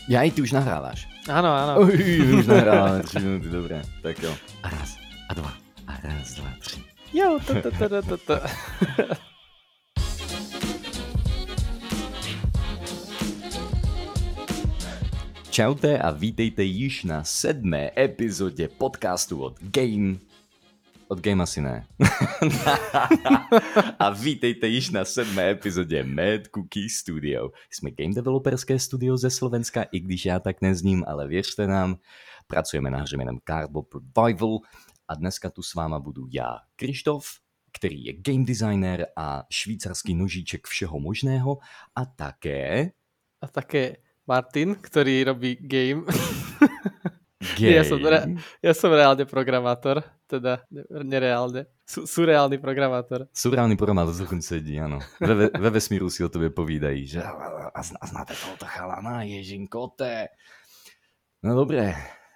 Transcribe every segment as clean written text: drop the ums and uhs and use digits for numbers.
Ja, ty už nahrávaš. Áno, áno. Už nahrávame 3 minúty, dobré. Tak jo. A raz, a dva, a raz, dva, tři. Jo, to. Čaute a vítejte již na 7. epizodě podcastu od Game. Od Game asi ne. A vítejte již na 7. epizodě Mad Cookie Studio. Jsme game developerské studio ze Slovenska, i když já tak nezním, ale věřte nám, pracujeme na hře jménem Cardboard Revival a dneska tu s váma budu já, Krištof, který je game designer a švýcarský nožíček všeho možného a také Martin, ktorý robí game. game. Ja som reálne programátor, teda nereálne. Surreálny programátor. Surreálny programátor dokonca sedí, áno. Ve vesmíru si o tobě povídají, že a znáte tohoto chalana, Ježinkote. No dobré.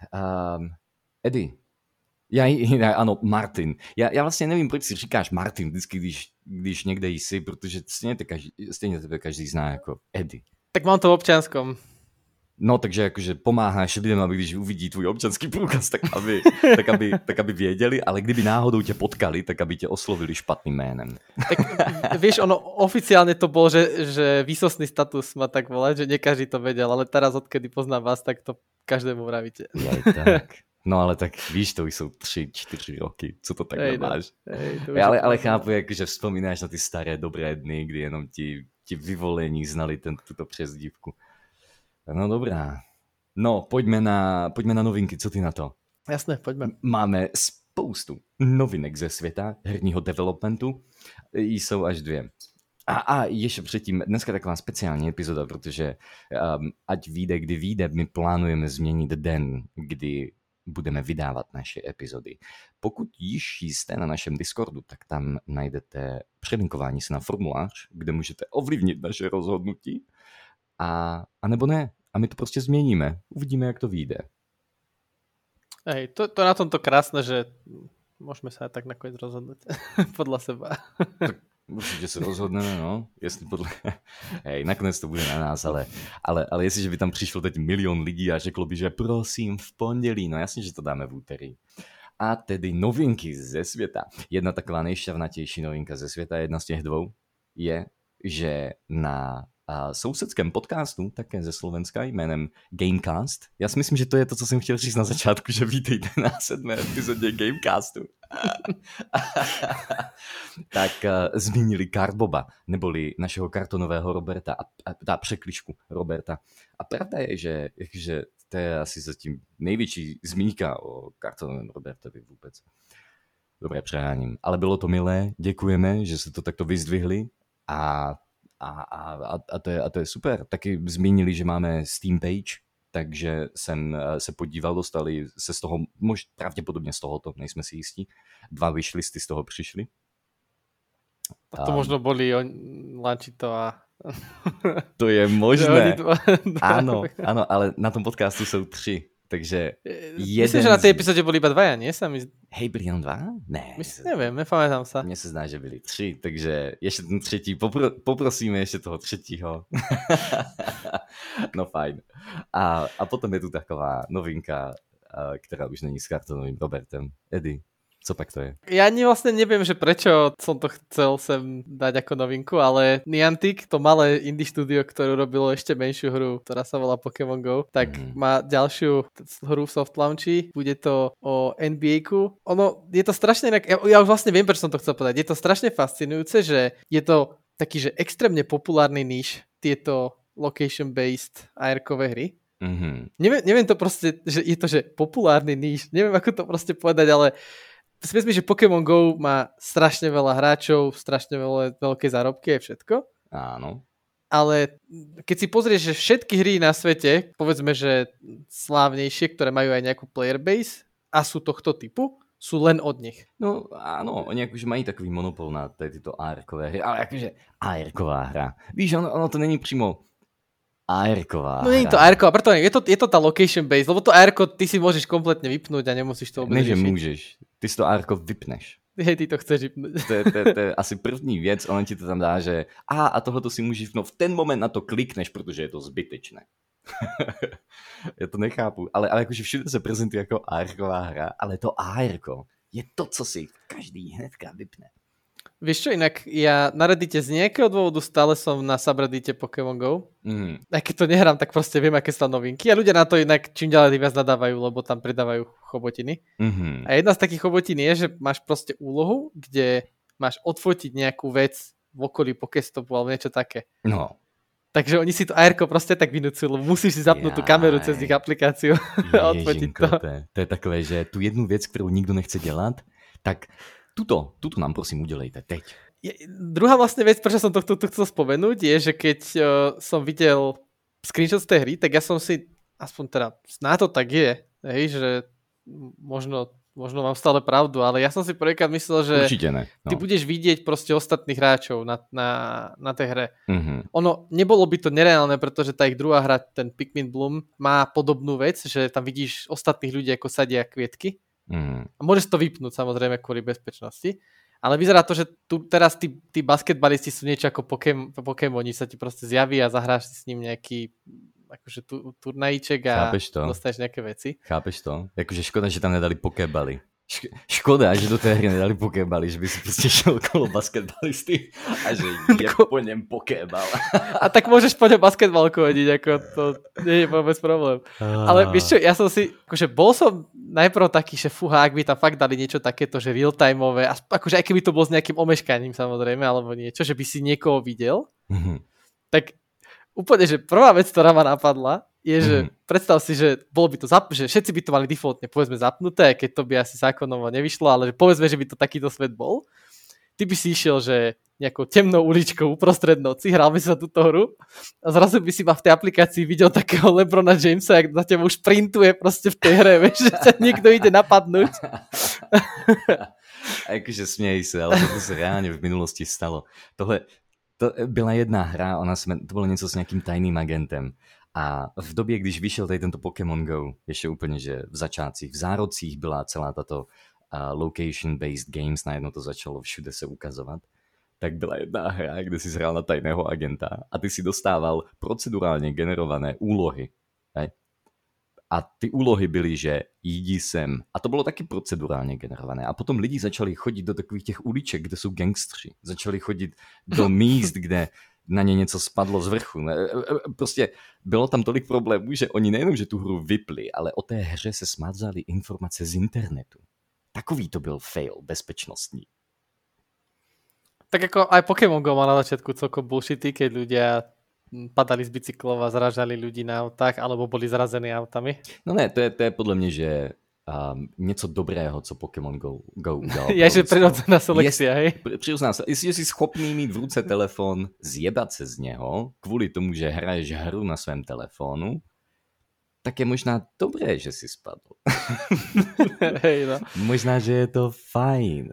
Eddie. Ano, Martin. Já vlastně nevím, proč si říkáš Martin vždycky, když někde jsi, protože stejně tebe každý zná jako Eddie. Tak mám to v občianskom. No, takže jakože pomáháš lidem, aby když uvidí tvůj občanský průkaz, tak aby věděli, ale kdyby náhodou tě potkali, tak aby tě oslovili špatným jménem. Tak vieš, ono oficiálne to bol, že výsostný status má tak volať, že nie každý to vedel, ale teraz odkedy poznám vás, tak to každému vravíte. Tak. No ale tak víš, to už jsou 3-4 roky, co to takhle máš. Ale chápu, že vzpomínáš na ty staré dobré dny, kdy jenom ti vyvolení znali tuto přezdívku. No dobrá. No, pojďme na novinky, co ty na to? Jasné, pojďme. Máme spoustu novinek ze světa herního developmentu, jsou až 2. A ještě předtím, dneska taková speciální epizoda, protože ať vyjde, kdy vyjde, my plánujeme změnit den, kdy budeme vydávat naše epizody. Pokud již jste na našem Discordu, tak tam najdete přelinkování se na formulář, kde můžete ovlivnit naše rozhodnutí, a nebo ne. A my to prostě změníme. Uvidíme, jak to vyjde. Hej, to na tomto krásne, že môžeme sa aj tak nakoniec rozhodnúť podľa seba. Tak určitě se rozhodneme, no. Jestli Hej, nakonec to bude na nás, ale jestliže by tam přišlo teď 1 000 000 lidí a řeklo by, že prosím v pondělí, no jasně, že to dáme v úterý. A tedy novinky ze světa. Jedna taková nejšťavnatější novinka ze světa, jedna z těch 2, je, že na sousedském podcastu, také ze Slovenska, jménem Gamecast. Já si myslím, že to je to, co jsem chtěl říct na začátku, že vítejte na 7. epizodě Gamecastu. Tak zmínili Cardboba, neboli našeho kartonového Roberta a překližku Roberta. A pravda je, že to je asi zatím největší zmínka o kartonovém Robertovi vůbec. Dobré, přeháním. Ale bylo to milé, děkujeme, že se to takto vyzdvihli a to je super. Taky zmínili, že máme Steam page, takže jsem se podíval, dostali se z toho, pravděpodobně z tohoto, nejsme si jistí. 2 wishlisty z toho přišli. A to možno boli Lančito a... To je možné. Ano, ale na tom podcastu jsou 3. Takže myslím, že na tej epizóde boli iba 2, nie? Hej, byli jenom 2? Ne. Neviem, nepamätám sa. Mně se zdá, že byli 3, takže ještě ten 3. Poprosíme ještě toho 3. No fajn. A potom je tu taková novinka, která už není s kartonovým Robertem. Eddie, co pak to je? Ja vlastne neviem, že prečo som to chcel sem dať ako novinku, ale Niantic, to malé indie studio, ktoré robilo ešte menšiu hru, ktorá sa volá Pokémon Go, tak má ďalšiu hru v soft launchi. Bude to o NBA-ku. Ono, je to strašne inak, ja už vlastne viem, prečo som to chcel povedať. Je to strašne fascinujúce, že je to taký, že extrémne populárny níž, tieto location-based AR-kové hry. Mm-hmm. Neviem to proste, že je to, že populárny níž. Neviem, ako to proste povedať, ale myslím, že Pokémon Go má strašne veľa hráčov, strašne veľké zárobky a všetko. Áno. Ale keď si pozrieš, že všetky hry na svete, povedzme, že slávnejšie, ktoré majú aj nejakú player base a sú tohto typu, sú len od nich. No áno, oni akože mají takový monopol na tyto AR-kové hry, ale akože AR-ková hra. Víš, ono to není přímo AR-ková. No nie je to AR-ková, preto je to tá location base, lebo to AR-ko ty si môžeš kompletne vypnúť a nemusíš to vôbec riešiť. Môžeš, ty si to AR-ko vypneš. Hej, ty to chceš vypnúť. To je asi první věc, on ti to tam dá, že a tohle si můžeš vypnout, v ten moment na to klikneš, protože je to zbytečné. Já to nechápu, ale jakože všude se prezentuje jako AR-ková hra, ale to AR je to, co si každý hnedka vypne. Vieš čo, inak ja na Reddite z nejakého dôvodu stále som na subreddite Pokémon Go. Aj keď to nehrám, tak proste viem, aké sú novinky. A ľudia na to inak čím ďalej viac nadávajú, lebo tam pridávajú chobotiny. A jedna z takých chobotín je, že máš proste úlohu, kde máš odfotiť nejakú vec v okolí Pokéstopu alebo niečo také. No. Takže oni si to AR-ko proste tak vynúcujú, lebo musíš si zapnúť tú kameru cez ich aplikáciu a odfotiť to. To je takové, že tu jednu věc, kterou nikdo nechce dělat, tak tuto nám prosím udelejte teď. Druhá vlastne vec, prečo som to chcel spomenúť, je, že keď som videl screenshot z tej hry, tak ja som si, aspoň teda na to tak je, hej, že možno mám stále pravdu, ale ja som si prvýkrát myslel, že ty budeš vidieť proste ostatných hráčov na tej hre. Ono, nebolo by to nereálne, pretože tá ich druhá hra, ten Pikmin Bloom, má podobnú vec, že tam vidíš ostatných ľudí, ako sadia kvietky. A môžeš to vypnúť samozrejme kvôli bezpečnosti. Ale vyzerá to, že tu teraz tí basketbalisti sú niečo ako Pokémoni, sa ti proste zjaví a zahráš si s ním nejaký akože turnajíček a dostaneš nejaké veci. Chápeš to? Akože škoda, že tam nedali pokébaly. Škoda, že do tej hry nedali pokébaly, že by si proste šel okolo basketbalisty a že je po ňom pokébal. A tak môžeš po ňom basketbalku hodiť, ako to nie je vôbec problém. Ale vieš čo, ja som si, akože bol som najprv taký, že fúha, ak by tam fakt dali niečo takéto, že real-timeové, akože aj keby to bolo s nejakým omeškaním samozrejme, alebo niečo, že by si niekoho videl, tak úplne, že prvá vec, ktorá ma napadla, je, že predstav si, že bolo by to že všetci by to mali defaultne, povedzme, zapnuté, keď to by asi zákonovo nevyšlo, ale že povedzme, že by to takýto svet bol. Ty by si išiel, že nejakou temnou uličkou uprostred noci, hral by sa túto hru a zrazu by si ma v tej aplikácii videl takého LeBrona Jamesa, jak za tebou už printuje proste v tej hre, vieš, že sa niekto ide napadnúť. Akože smiej sa, ale to sa reálne v minulosti stalo. To byla jedna hra, to bylo něco s nějakým tajným agentem. A v době, když vyšel tady tento Pokémon Go, ještě úplně, že v začátcích, v zárodcích byla celá tato location-based games, najednou to začalo všude se ukazovat, tak byla jedna hra, kde si hrál na tajného agenta a ty si dostával procedurálně generované úlohy. A ty úlohy byly, že jdi sem. A to bylo taky procedurálně generované. A potom lidi začali chodit do takových těch uliček, kde jsou gangstři. Začali chodit do míst, kde na ně něco spadlo z vrchu. Prostě bylo tam tolik problémů, že oni nejenom, že tu hru vypli, ale o té hře se smazali informace z internetu. Takový to byl fail bezpečnostní. Tak ako aj Pokémon Go má na začiatku celkom bullshity, keď ľudia padali z bicyklov a zražali ľudí na autách, alebo boli zrazení autami. No ne, to je podle mě, že něco dobrého, co Pokémon Go udělal. Je, že prirodzená selekcia, hej? Přirozená selekcia. Jestli jsi schopný mít v ruce telefon, zjebat se z něho, kvůli tomu, že hraješ hru na svém telefonu, tak je možná dobré, že si spadl. Hej, no. Možná, že je to fajn.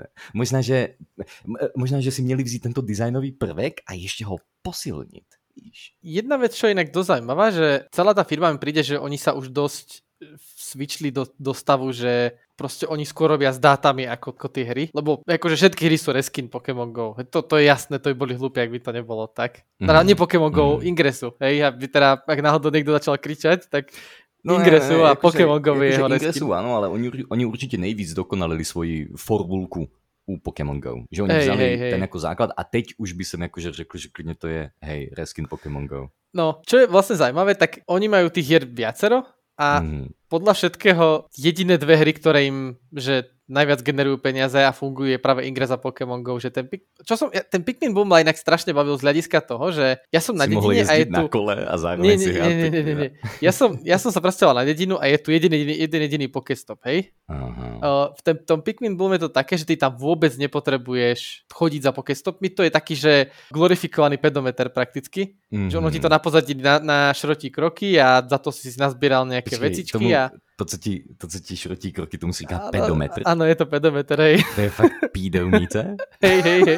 Možná, že si měli vzít tento designový prvek a ještě ho posilnit. Jedna vec, čo je inak dosť zaujímavá, že celá tá firma mi príde, že oni sa už dosť switchli do stavu, že proste oni skôr robia s dátami ako tie hry, lebo akože všetky hry sú reskin Pokémon Go. To je jasné, to by boli hlúpi, ak by to nebolo tak. Teda nie Pokémon Go, Ingresu. Hej, aby teda, ak náhodou niekto začal kričať, tak Ingresu a Pokémon Go je jeho reskin. Ingresu, áno, ale oni určite nejvíc dokonalili svoji formulku u Pokémon Go. Že oni vzali ten jako základ a teď už by som akože řekl, že klidne to je reskin Pokémon Go. No, čo je vlastne zaujímavé, tak oni majú tých hier viacero a podľa všetkého jediné dve hry, ktoré im že najviac generujú peniaze a fungujú je práve Ingress a Pokémon Go. Že ten Pikmin Boom ma inak strašne bavil z hľadiska toho, že ja som na dedine a je tu... na kole a zároveň si hrať. Nie. Ja som sa presťahoval na dedinu a je tu jeden jediný Pokéstop, hej? V tom Pikmin Boom je to také, že ty tam vôbec nepotrebuješ chodiť za Pokéstopmi. To je taký, že glorifikovaný pedometer prakticky. Že ono ti to na pozadí na šrotí kroky a za to si nazbieral nejaké vecičky a... To, co ti šrotí kroky, tomu si říká pedometr. Áno, je to pedometr, hej. To je fakt pídelnice. Hej.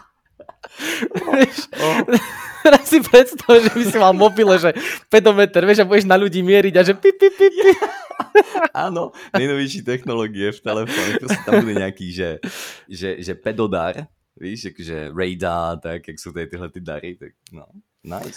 Teraz si predstav, že by si mal mobile, že pedometr, vieš, a budeš na ľudí mieriť a že pip. Áno, nejnovější technologie v telefóne. Proste tam bude nejaký, že pedodar, víš, že radar, tak jak sú tady tyhle ty dary, tak no. Nice. No,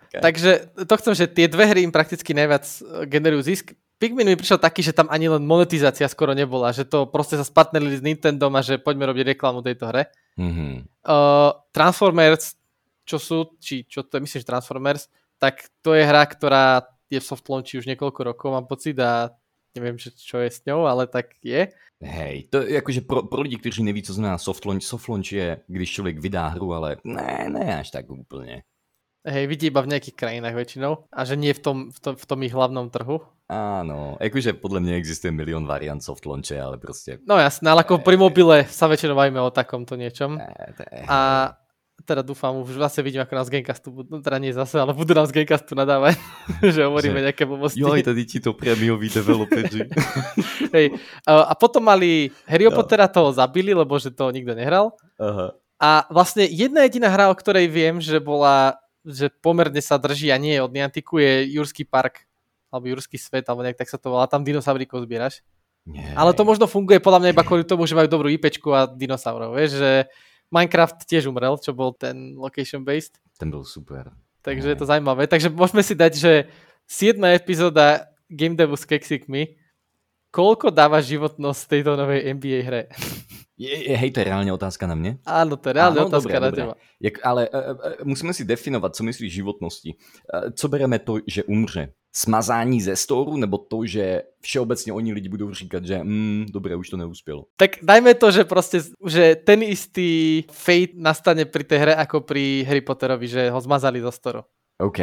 Okay. Takže to chcem, že tie dve hry im prakticky najviac generujú zisk. Pikmin mi prišiel taký, že tam ani len monetizácia skoro nebola, že to proste sa spartnerili s Nintendom a že poďme robiť reklamu tejto hre. Transformers, čo to je, myslím, že Transformers, tak to je hra, ktorá je v soft launchi už niekoľko rokov, mám pocit, a neviem, čo je s ňou, ale tak je. Hej, to je akože pro lidi, kteří neví, co znamená soft launch je, když člověk vydá hru, ale ne až tak úplně. Hej, vidí iba v nejakých krajinách väčšinou a že nie v tom ich hlavnom trhu. Áno, akože podľa mňa existuje milión variant soft launche, ale proste... No jasné, ale ako pri mobile sa väčšinou bavíme o takomto niečom. A teda dúfam, už zase vidím, ako nás z Gamecastu budú, no teda nie zase, ale budú nám z Gamecastu nadávať, že hovoríme nejaké blbosti. Joj, tady ti to prémioví developeri. Hej, a potom mali Harry Pottera, toho zabili, lebo že to nikto nehral. Aha. A vlastne jedna jediná hra, o ktorej viem, že pomerne sa drží a nie je od Nianticu, je Jurský park, alebo Jurský svet, alebo nejak tak sa to volá, tam dinosauríkov zbieraš. Nie. Ale to možno funguje podľa mňa iba kvôli tomu, že majú dobrú IPčku a dinosaurov, vieš, že Minecraft tiež umrel, čo bol ten location-based. Ten bol super. Takže je to zaujímavé. Takže môžeme si dať, že 7. epizóda Game Devu s keksikmi, koľko dáva životnosť tejto novej NBA hre? Hej, to je reálne otázka na mne? Áno, to je reálne otázka na teba. Ale musíme si definovat, co myslíš životnosti. Co bereme to, že umře? Smazání ze storu, nebo to, že všeobecně oni lidi budou říkat, že dobré, už to neuspělo? Tak dajme to, že proste, že ten istý fate nastane pri tej hre ako pri Harry Potterovi, že ho zmazali zo storu. OK.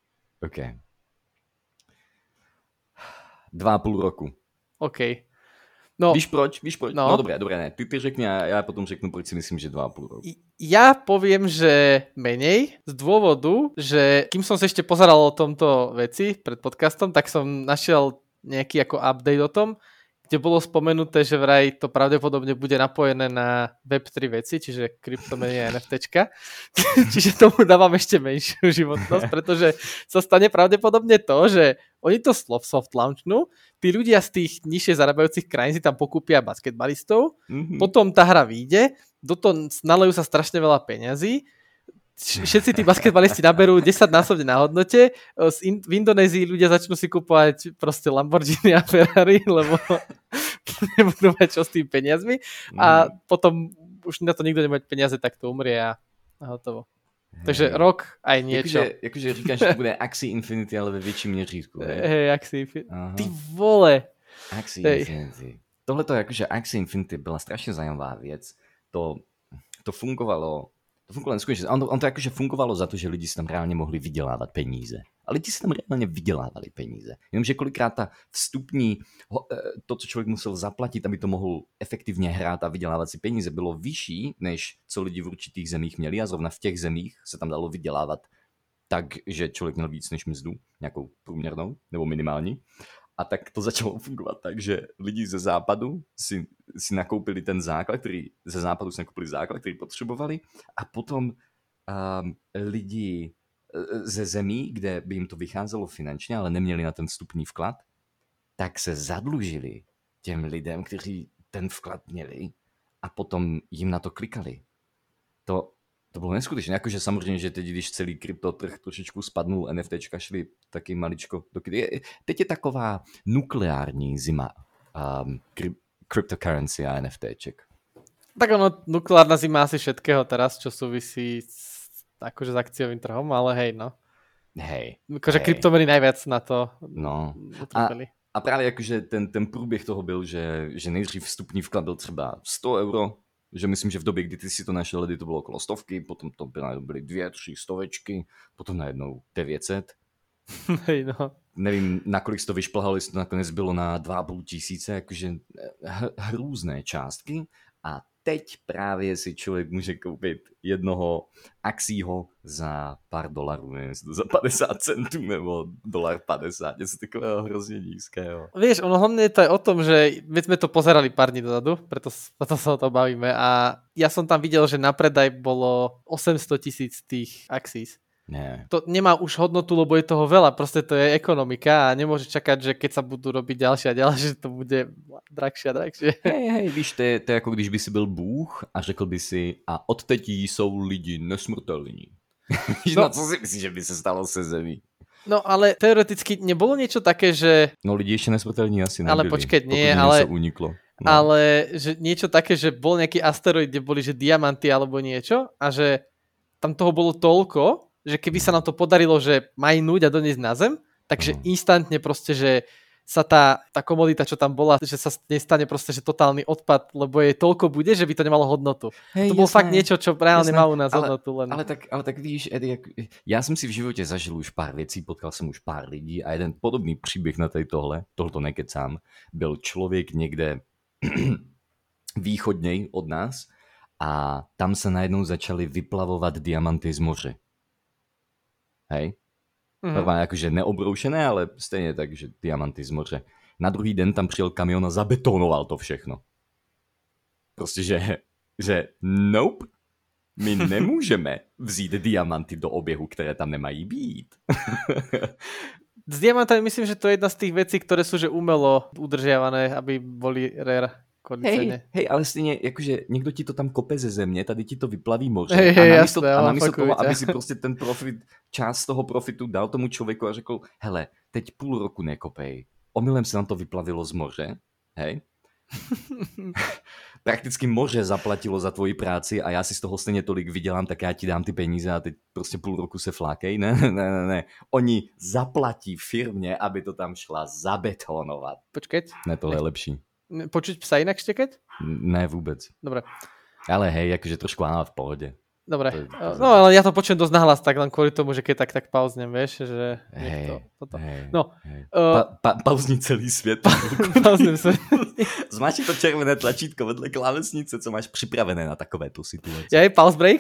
2,5 roku. OK. No, Víš proč? No dobré, ne. Ty řekni a já potom řeknu, proč si myslím, že 2,5 roku. Ja poviem, že menej z dôvodu, že kým som sa ešte pozeral o tomto veci pred podcastom, tak som našiel nejaký ako update o tom, kde bolo spomenuté, že vraj to pravdepodobne bude napojené na Web3 veci, čiže kryptomeny a NFTčka. Čiže tomu dávam ešte menšiu životnosť, pretože sa stane pravdepodobne to, že oni to soft launchnú, tí ľudia z tých nižšie zarábajúcich krajín si tam pokúpia basketbalistov, potom tá hra vyjde, do toho nalejú sa strašne veľa peňazí, všetci tí basketbalisti naberú 10-násobne na hodnote, v Indonézii ľudia začnú si kupovať proste Lamborghini a Ferrari, lebo nebudú mať čo s tým peniazmi a potom už na to nikto nemá peniaze, tak to umrie a hotovo. Takže rok aj niečo. Jakože říkáš, že to bude Axie Infinity, ale ve větším měřítku. Hej, Axie Infinity. Ty vole! Axie Infinity. Tohleto jakože Axie Infinity byla strašně zajímavá věc. To fungovalo neskutečně. On to jakože fungovalo za to, že lidi si tam reálně mohli vydělávat peníze. A lidi si tam reálně vydělávali peníze. Jenomže kolikrát ta vstupní, to, co člověk musel zaplatit, aby to mohl efektivně hrát a vydělávat si peníze, bylo vyšší, než co lidi v určitých zemích měli. A zrovna v těch zemích se tam dalo vydělávat tak, že člověk měl víc než mzdu, nějakou průměrnou nebo minimální. A tak to začalo fungovat tak, že lidi ze západu si nakoupili ten základ, který potřebovali, a potom lidi ze zemí, kde by jim to vycházelo finančně, ale neměli na ten vstupní vklad, tak se zadlužili těm lidem, kteří ten vklad měli, a potom jim na to klikali. To bylo neskutečné, jakože samozřejmě, že teď, když celý kryptotrh trošičku spadnul, NFTčka šli taky maličko dokydy. Teď je taková nukleární zima cryptocurrency a NFTček. Tak ono, nukleárna zima asi všetkého teraz, čo súvisí akože s akciovým trhom, ale hej, no. Hej. Akože kryptomeny najviac na to utrpěli. A právě jakože ten průběh toho byl, že nejdřív vstupní vklad byl třeba 100 euro, že myslím, že v době, kdy ty si to našel, ledy to bylo okolo 100, potom to byly 2-3 stovečky, potom najednou 900. Hej, no. Nevím, nakolik jsi to vyšplhal, jestli to nakonec bylo na 2,5 tisíce, jakože hrůzné částky. A teď právě si člověk může koupit jednoho Axího za pár dolarů, nevím, jestli to za 50 centů nebo $1.50, něco takového hrozně nízkého. Vieš, ono hlavne to je o tom, že my sme to pozerali pár dní dozadu, preto sa o to bavíme, a ja som tam videl, že na predaj bolo 800,000 tých Axís. Nie. To nemá už hodnotu, lebo je toho veľa, proste to je ekonomika a nemôže čakať, že keď sa budú robiť ďalšie a ďalšie, že to bude drahšie a drahšie. Hej, víš, to je jako když by si byl Bůh a řekl by si, a odteď jsou lidi nesmrtelní. No co si myslíš, že by se stalo se Zemí? No ale teoreticky nebolo niečo také, že... No lidi ešte nesmrteľní asi nebyli. Ale počkať, nie, ale... uniklo. No. Ale že niečo také, že bol nejaký asteroid, kde boli že diamanty alebo niečo a že tam toho bolo toľko, že keby sa nám to podarilo, že majnúť a doniesť na Zem, takže instantne proste, že sa tá komodita, čo tam bola, že sa nestane proste, že totálny odpad, lebo je toľko bude, že by to nemalo hodnotu. Hej, to bolo fakt niečo, čo reálne má u nás hodnotu. Len... Ale tak víš, Eddie, ja som si v živote zažil už pár vecí, potkal som už pár lidí a jeden podobný príbeh na tohoto nekecám, byl človek niekde východnej od nás a tam sa najednou začali vyplavovať diamanty z moře. Hej? Normálne akože neobroušené, ale stejne tak, že diamanty z moře. Na druhý den tam přijel kamion a zabetonoval to všechno. Prostě, že nope, my nemůžeme vzít diamanty do oběhu, které tam nemají být. S diamantami myslím, že to je jedna z tých vecí, ktoré sú že umelo udržiavané, aby boli rare. Hej, ale stejně, jakože někdo ti to tam kope ze země, tady ti to vyplaví moře a namísto toho, aby si prostě ten profit, část toho profitu dal tomu člověku a řekl, hele, teď půl roku nekopej, omylem se nám to vyplavilo z moře, hej? Prakticky moře zaplatilo za tvoji práci a já si z toho stejně tolik vydělám, tak já ti dám ty peníze a teď prostě půl roku se flákej. Ne. Oni zaplatí firmě, aby to tam šla zabetonovat. Počkať. Ne, tohle je lepší. Počuť psa inak štekať? Ne, vůbec. Dobre. Ale hej, akože trošku áno, v pohode. Dobre. No ale ja to počujem dosť nahlas, tak len kvôli tomu, že keď tak pauznem, vieš, že... Hej, toto. Hej, no. Hej. Pauzní celý svět. Pauzním svět. Zmáčni to červené tlačítko vedle klávesnice, co máš připravené na takovéto situaci. Ja je pause break.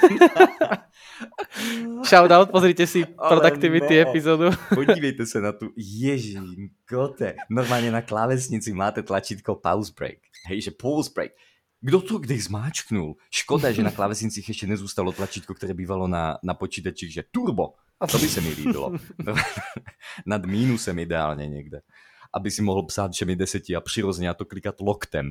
Shoutout, pozrite si Productivity epizódu. Podívejte se na tu ježinkote. Normálně na klávesnici máte tlačítko pause break. Hej, že pause break. Kdo to kdy zmáčknul? Škoda, že na klávesnicích ještě nezůstalo tlačítko, které bývalo na počítačích, že turbo. To by se mi líbilo. Nad mínusem ideálně někde. Aby si mohl psát všemi 10 a přirozeně a to klikat loktem.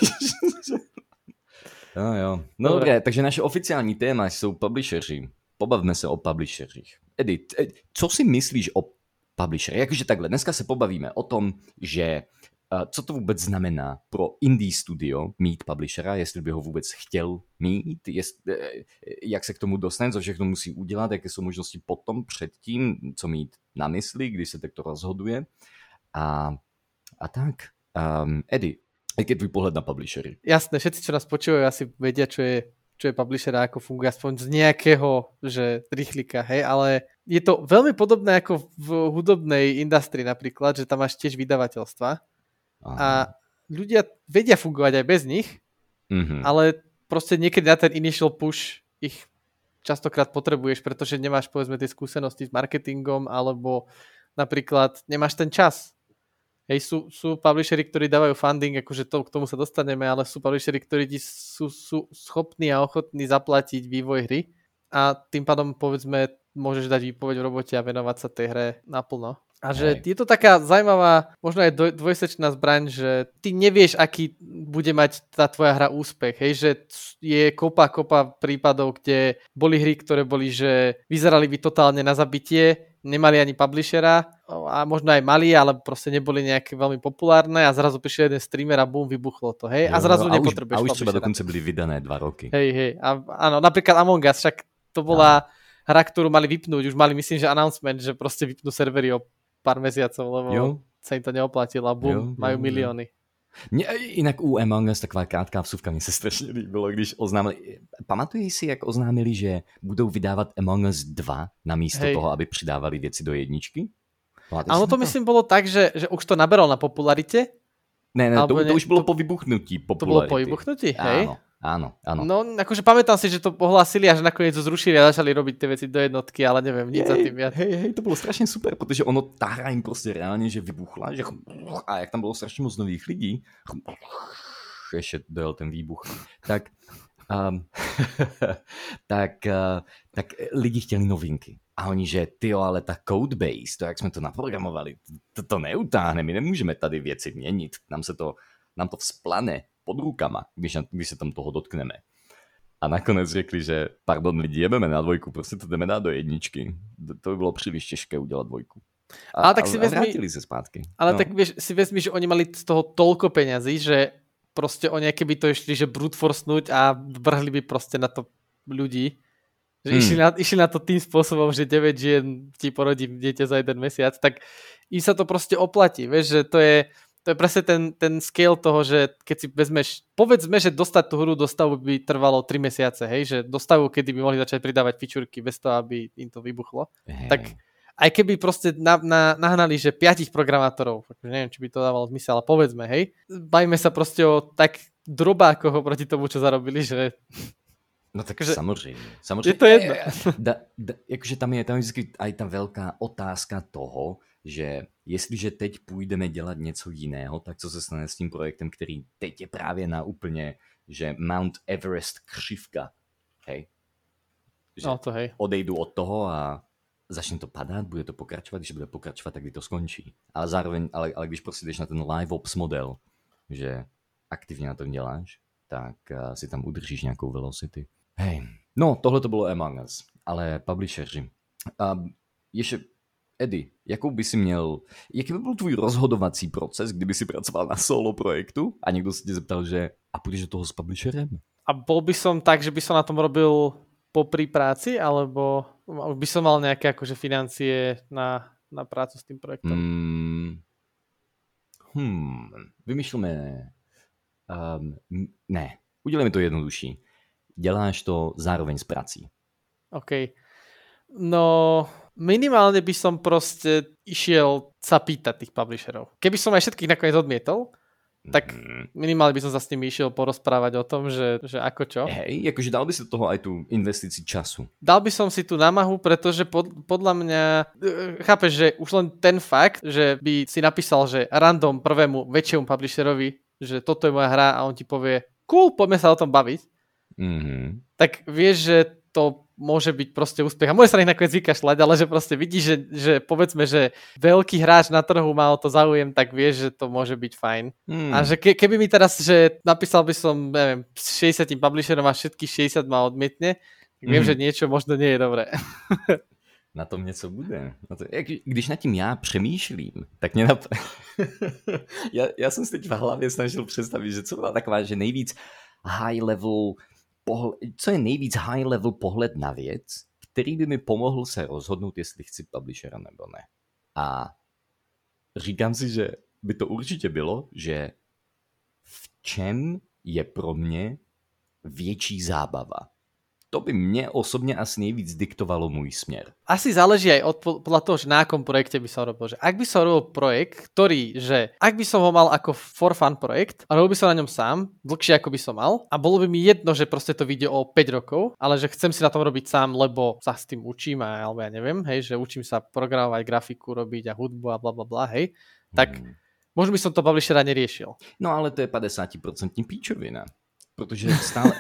No jo. No dobré, takže naše oficiální téma jsou publisheri. Pobavme se o publisherích. Edith, co si myslíš o publisheri? Jakože takhle, dneska se pobavíme o tom, že co to vůbec znamená pro indie studio mít publishera, jestli by ho vůbec chtěl mít, jak se k tomu dostane, co všechno musí udělat, jaké jsou možnosti potom, předtím, co mít na mysli, když se takto rozhoduje. A tak. Eddie, jaký je tvůj pohled na publishery? Jasné, všetci, čo nás počúvajú, asi vedia, čo je publisher a ako funguje aspoň z nejakého, že rýchlika, hej, ale je to veľmi podobné ako v hudobnej industrii napríklad, že tam máš tiež vydavateľstva. A ľudia vedia fungovať aj bez nich, ale proste niekedy na ten initial push ich častokrát potrebuješ, pretože nemáš povedzme tie skúsenosti s marketingom alebo napríklad nemáš ten čas. Hej, sú publisheri, ktorí dávajú funding, akože k tomu sa dostaneme, ale sú publisheri, ktorí sú schopní a ochotní zaplatiť vývoj hry a tým pádom povedzme môžeš dať výpoveď v robote a venovať sa tej hre naplno. A že je to taká zaujímavá, možno aj dvojsečná zbraň, že ty nevieš, aký bude mať tá tvoja hra úspech. Hej, že je kopa prípadov, kde boli hry, ktoré boli, že vyzerali by totálne na zabitie, nemali ani publishera a možno aj mali, ale proste neboli nejaké veľmi populárne a zrazu prišiel jeden streamer a bum, vybuchlo to. Hej, a zrazu nepotrebuješ publishera. A už třeba dokonce byli vydané 2 roky. Hej, áno, napríklad Among Us, však to bola hra, ktorú mali vypnúť, už mali myslím, že announcement, že proste vypnú servery o pár mesiacov, lebo sa im to neoplatilo a bum, majú milióny. Jinak u Among Us taková krátká vsuvka, mně se strašně líbilo, když oznámili. Pamatuješ si, jak oznámili, že budou vydávat Among Us 2 namísto toho, aby přidávali věci do jedničky? Áno, to myslím bolo tak, že už to naberalo na popularite. Ne, to už bylo po vybuchnutí popularity. To bolo po vybuchnutí, hej? Áno. No, akože pamätám si, že to ohlásili a že nakoniec to zrušili a začali robiť tie veci do jednotky, ale neviem, nič za tým viac. Hej, to bylo strašně super, protože ono, tá hra jim prostě reálně, že vybuchla, že a jak tam bylo strašně moc nových lidí, ještě dojel ten výbuch, tak lidi chtěli novinky. A oni, že tyjo, ale ta codebase, to jak jsme to naprogramovali, to neutáhne, my nemůžeme tady věci měnit, nám to vzplane pod rukama, když se tam toho dotkneme. A nakonec řekli, že pardon lidi, jebeme na 2, prostě to jdeme dát do 1. To by bylo příliš těžké udělat 2. Ale tak si vrátili se zpátky. Ale tak vieš, si vezmi, že oni mali z toho toľko peňazí, že proste oni keby to išli, že brute forcenúť a vrhli by proste na to ľudí. Že išli na to tým spôsobom, že 9 žien ti porodí dieťa za 1 mesiac, tak im sa to proste oplatí. Vieš, že to je presne ten scale toho, že keď si vezmeš, povedzme, že dostať tú hru do stavu by trvalo 3 mesiace, hej, že do stavu, kedy by mohli začať pridávať fičurky bez toho, aby im to vybuchlo. Hey. Tak aj keby proste nahnali, že 5 programátorov, neviem, či by to dávalo zmysel, ale povedzme, hej, bavíme sa proste o tak drobákoch oproti tomu, čo zarobili, že... No tak samozřejmě. Je to jedno. Jakože tam je vždycky aj ta velká otázka toho, že jestliže teď půjdeme dělat něco jiného, tak co se stane s tím projektem, který teď je právě na úplně, že Mount Everest křivka, hej? Že no to hej. Odejdu od toho a začne to padat, bude to pokračovat, když bude pokračovat, tak kdy to skončí. Ale zároveň, ale když prostě jdeš na ten live ops model, že aktivně na tom děláš, tak si tam udržíš nějakou velocity. Hej, no tohle to bylo Among Us, ale publisheri. Ještě, Eddie, jaký by byl tvůj rozhodovací proces, kdyby si pracoval na solo projektu a někdo se tě zeptal, že a půjdeš do toho s publisherem? A bol by som tak, že by som na tom robil popri práci, alebo by som mal nejaké akože financie na prácu s tým projektom? Vymýšľame. Ne, udělejme to jednodušší. Děláš to zároveň s prací. OK. No, minimálne by som proste išiel sa pýtať tých publisherov. Keby som aj všetkých nakoniec odmietol, tak minimálne by som sa s nimi išiel porozprávať o tom, že ako čo. Hej, akože dal by si do toho aj tú investíciu času. Dal by som si tú námahu, pretože podľa mňa, chápeš, že už len ten fakt, že by si napísal, že random prvému väčšiemu publisherovi, že toto je moja hra a on ti povie, cool, poďme sa o tom baviť, tak vieš, že to môže byť proste úspech. A môže sa na nich nakoniec vykašľať, ale že proste vidíš, že povedzme, že veľký hráč na trhu má o to záujem, tak vieš, že to môže byť fajn. A že keby mi teraz, že napísal by som, neviem, 60 publisherom a všetkých 60 ma odmietne, tak viem, že niečo možno nie je dobré. Na tom něco bude. Když nad tím já přemýšlím, tak mě já jsem si teď v hlavě snažil představit, že co byla taková, že nejvíc high level co je nejvíc high level pohled na věc, který by mi pomohl se rozhodnout, jestli chci publishera nebo ne. A říkám si, že by to určitě bylo, že v čem je pro mě větší zábava. To by mne osobne asi nejvíc diktovalo môj smer. Asi záleží aj podľa toho, že na akom projekte by som robil. Že ak by som robil projekt, ktorý, že ak by som ho mal ako for fun projekt a robil by som na ňom sám, dlhšie ako by som mal, a bolo by mi jedno, že proste to vyjde o 5 rokov, ale že chcem si na tom robiť sám, lebo sa s tým učím, alebo ja neviem, hej, že učím sa programovať, grafiku robiť a hudbu a blablabla, hej, tak možno by som to publishera neriešil. No ale to je 50% píčovina, protože stále...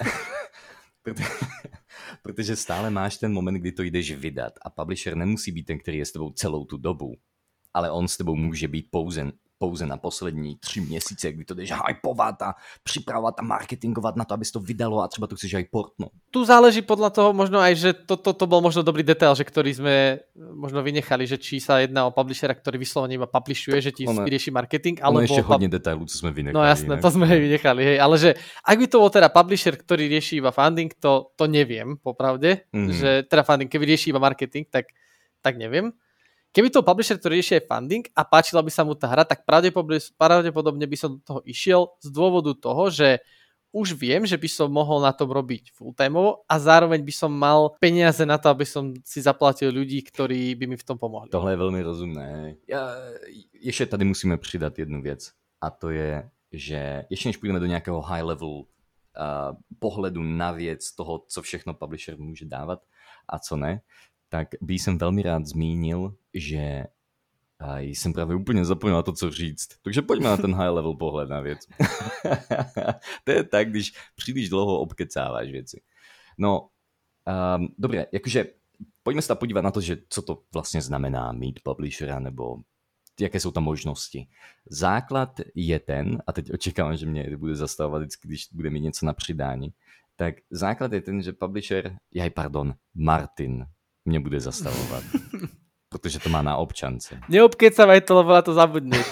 Protože stále máš ten moment, kdy to jdeš vydat a publisher nemusí být ten, který je s tebou celou tu dobu, ale on s tebou může být pouze na poslední 3 měsíce, kdy to jdeš hypovat a připravovat a marketingovat na to, aby to vydalo a třeba to chceš aj portnout. Tu záleží podľa toho možno aj, že to bol možno dobrý detail, že ktorý sme možno vynechali, že či sa jedná o publishera, ktorý vyslovene iba publishuje, že ti vyrieši marketing, alebo... ešte hodne detailů, co sme vynechali. No jasné, to sme vynechali, hej, ale že ak by to bol teda publisher, ktorý rieši iba funding, to neviem, popravde, že teda funding, keby rieši iba marketing, tak neviem. Keby to publisher, ktorý rieši aj funding a páčila by sa mu tá hra, tak pravdepodobne by som do toho išiel z dôvodu toho, že už viem, že by som mohol na tom robiť full-timeovo a zároveň by som mal peniaze na to, aby som si zaplatil ľudí, ktorí by mi v tom pomohli. Tohle je veľmi rozumné. Ještě tady musíme přidat jednu věc a to je, že ještě než půjdeme do nějakého high-level pohledu na věc toho, co všechno publisher může dávat a co ne, tak by jsem velmi rád zmínil, že jsem právě úplně zapomněl na to, co říct. Takže pojďme na ten high level pohled na věc. To je tak, když příliš dlouho obkecáváš věci. No, dobré, jakože pojďme se podívat na to, že co to vlastně znamená mít publishera, nebo jaké jsou tam možnosti. Základ je ten, a teď očekávám, že mě bude zastavovat vždycky, když bude mít něco na přidání, tak základ je ten, že publisher, Martin mě bude zastavovat. Protože to má na občance. Neobkecavaj to, lebo na to zabudneš.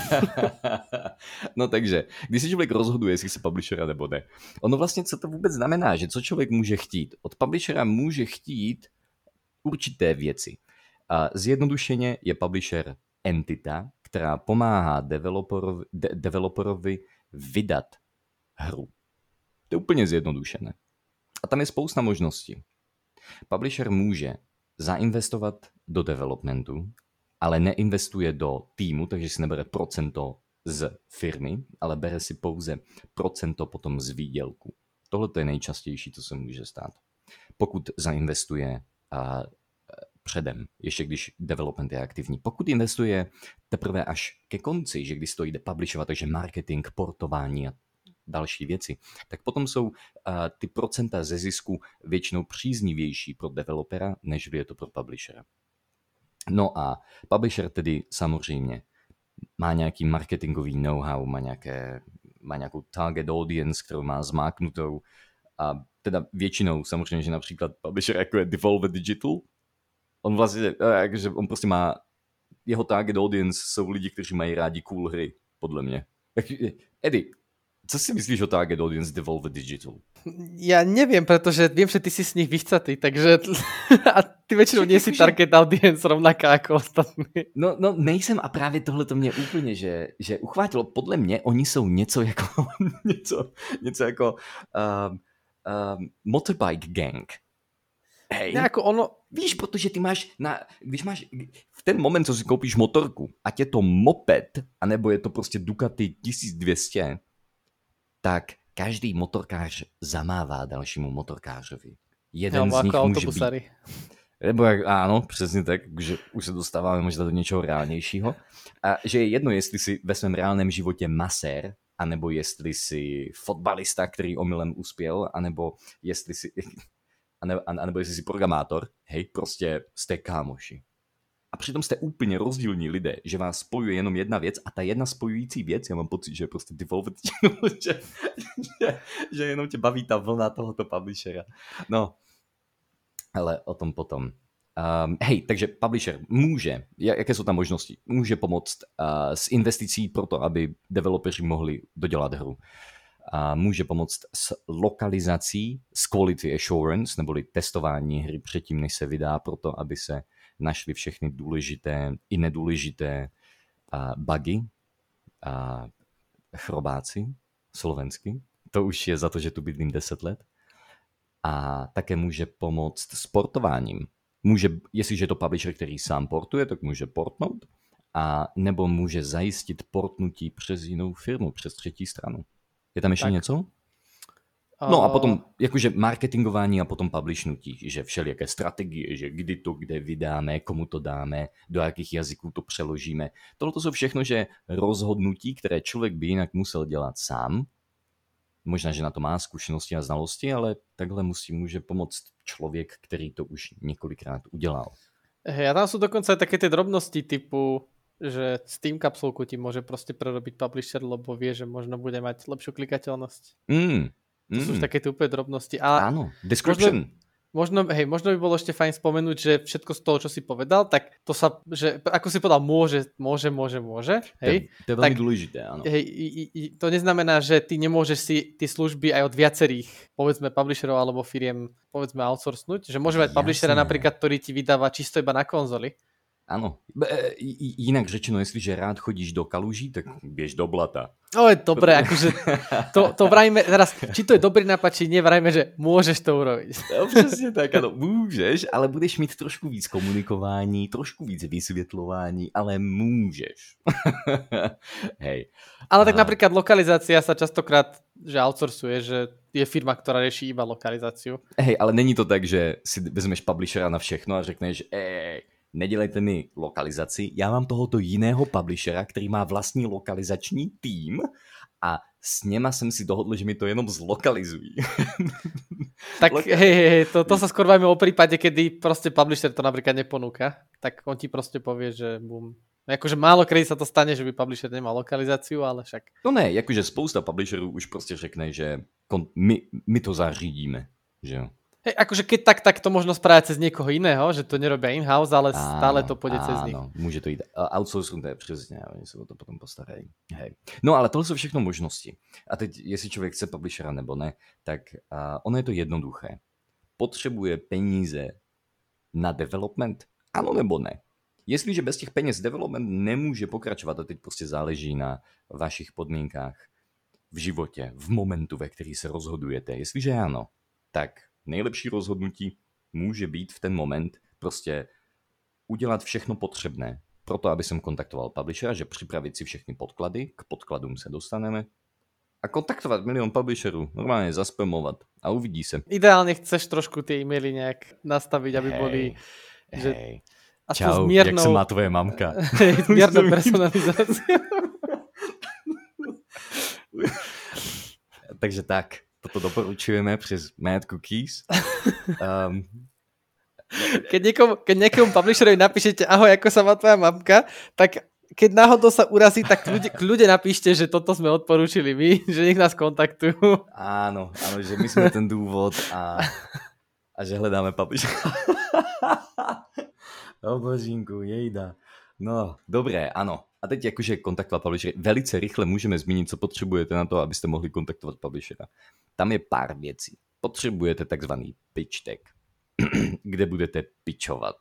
No takže, když se člověk rozhoduje, jestli se publishera nebo ne, ono vlastně, co to vůbec znamená, že co člověk může chtít? Od publishera může chtít určité věci. A zjednodušeně je publisher entita, která pomáhá developerovi vydat hru. To je úplně zjednodušené. A tam je spousta možností. Publisher může zainvestovat do developmentu, ale neinvestuje do týmu, takže si nebere procento z firmy, ale bere si pouze procento potom z výdělku. Tohle je nejčastější, co se může stát. Pokud zainvestuje předem, ještě když development je aktivní. Pokud investuje teprve až ke konci, že když to jde publishovat, takže marketing, portování a další věci, tak potom jsou ty procenta ze zisku většinou příznivější pro developera, než je to pro publishera. No a publisher tedy samozřejmě má nějaký marketingový know-how, má nějakou target audience, kterou má zmáknutou a teda většinou samozřejmě, že například publisher jako je Devolver Digital, on vlastně, takže on prostě má, jeho target audience jsou lidi, kteří mají rádi cool hry, podle mě. Eddie, co si myslíš o target audience Devolver Digital? Ja neviem, pretože viem, že ty si s nich vychcatý, takže a ty väčšinou nie si target audience rovnaká ako ostatní. No nejsem a právě tohle to mě úplně, že uchvátilo. Podle mě oni jsou něco jako něco jako motorbike gang. Hej. Nejako ono... Víš, protože ty máš, když máš v ten moment, co si koupíš motorku, ať je to moped, anebo je to prostě Ducati 1200, tak každý motorkář zamává dalšímu motorkářovi. Jeden z nich může být... Nebo ano, přesně tak, že už se dostáváme možná do něčeho reálnějšího. A že je jedno, jestli si ve svém reálném životě masér, anebo jestli si fotbalista, který omylem uspěl, anebo jestli si programátor, hej, prostě jste kámoši. A přitom jste úplně rozdílní lidé, že vás spojuje jenom jedna věc a ta jedna spojující věc, já mám pocit, že je prostě Devolver, že jenom tě baví ta vlna tohoto publishera. No, ale o tom potom. Hej, takže publisher může, jaké jsou tam možnosti? Může pomoct s investicí pro to, aby developeři mohli dodělat hru. Může pomoct s lokalizací, s quality assurance, neboli testování hry předtím, než se vydá, proto aby se našli všechny důležité i nedůležité bugy, chrobáci, slovensky. To už je za to, že tu bydlím 10 let. A také může pomoct s portováním. Jestliže je to publisher, který sám portuje, tak může portnout, a nebo může zajistit portnutí přes jinou firmu, přes třetí stranu. Je tam ještě něco? No a potom jakože marketingování a potom publishnutí, že všelijaké strategie, že kdy to kde vydáme, komu to dáme, do jakých jazyků to přeložíme. Tohle jsou všechno, že rozhodnutí, které člověk by jinak musel dělat sám. Možná, že na to má zkušenosti a znalosti, ale takhle může pomoct člověk, který to už několikrát udělal. A tam sú dokonca aj také tie drobnosti typu, že Steam kapsulku ti môže proste prerobiť publisher, lebo vie, že možno bude mať lepšiu klikateľnosť. To sú také tie úplne drobnosti. A áno, description. Možno by bolo ešte fajn spomenúť, že všetko z toho, čo si povedal, tak to sa, že ako si povedal, môže. Hej? To je veľmi dôležité, áno. Hej, to neznamená, že ty nemôžeš si tie služby aj od viacerých, povedzme, publisherov alebo firiem, povedzme, outsourcnúť. Že môže mať publishera napríklad, ktorý ti vydáva čisto iba na konzoli. Ano. Jinak řečeno, jestliže rád chodíš do kaluží, tak běž do blata. Dobré, akože to vrajme, teraz, či to je dobrý nápad, či nie, vrajme, že môžeš to urobiť. No, přesně tak, ano, můžeš, ale budeš mít trošku víc komunikování, trošku víc vysvětlování, ale můžeš. Hej. Ale tak napríklad lokalizácia sa častokrát, že outsourcuje, že je firma, ktorá rieši iba lokalizáciu. Hej, ale není to tak, že si vezmeš publishera na všechno a řekneš, nedělejte mi lokalizaci, já mám tohoto jiného publishera, který má vlastní lokalizační tým a s něma jsem si dohodl, že mi to jenom zlokalizují. Tak hej, to sa skôr bavíme o prípade, kedy proste publisher to napríklad neponúka, tak on ti proste povie, že bum. Akože málo kedy sa to stane, že by publisher nemal lokalizáciu, ale však... No ne, jakože spousta publisherů už prostě řekne, že my to zařídíme, že jo. Hej, akože keď tak to možno správať cez niekoho iného, že to nerobia in-house, ale stále to pôjde cez nich. Áno, může to jít. Outsourcing to je přesně, oni se o to potom postarají. Hej. No ale tohle jsou všechno možnosti. A teď, jestli člověk chce publishera nebo ne, tak ono je to jednoduché. Potřebuje peníze na development? Ano nebo ne? Jestliže bez těch peněz development nemůže pokračovat, a teď prostě záleží na vašich podmínkách v životě, v momentu, ve který se rozhodujete. Jestliže ano, tak nejlepší rozhodnutí může být v ten moment prostě udělat všechno potřebné pro to, aby jsem kontaktoval publishera, že připravit si všechny podklady, k podkladům se dostaneme a kontaktovat milion publisherů, normálně zaspamovat a uvidí se. Ideálně chceš trošku ty e-maily nějak nastavit, aby byly... Hej. Čau, jak se má tvoje mamka? Miernou personalizáciu. Takže tak, toto doporučujeme přes Mad Cookies. Keď niekomu publisherovi napíšete ahoj, ako sa má tvoja mamka, tak keď náhodou sa urazí, tak ľudia napíšte, že toto sme odporúčili my, že nech nás kontaktujú. Áno, že my sme ten důvod a že hledáme publishera. O božínku, jejda. No, dobré, ano. A teď jakože kontaktovat publishera. Velice rychle můžeme zmínit, co potřebujete na to, abyste mohli kontaktovat publishera. Tam je pár věcí. Potřebujete takzvaný pitch deck, kde budete pitchovat.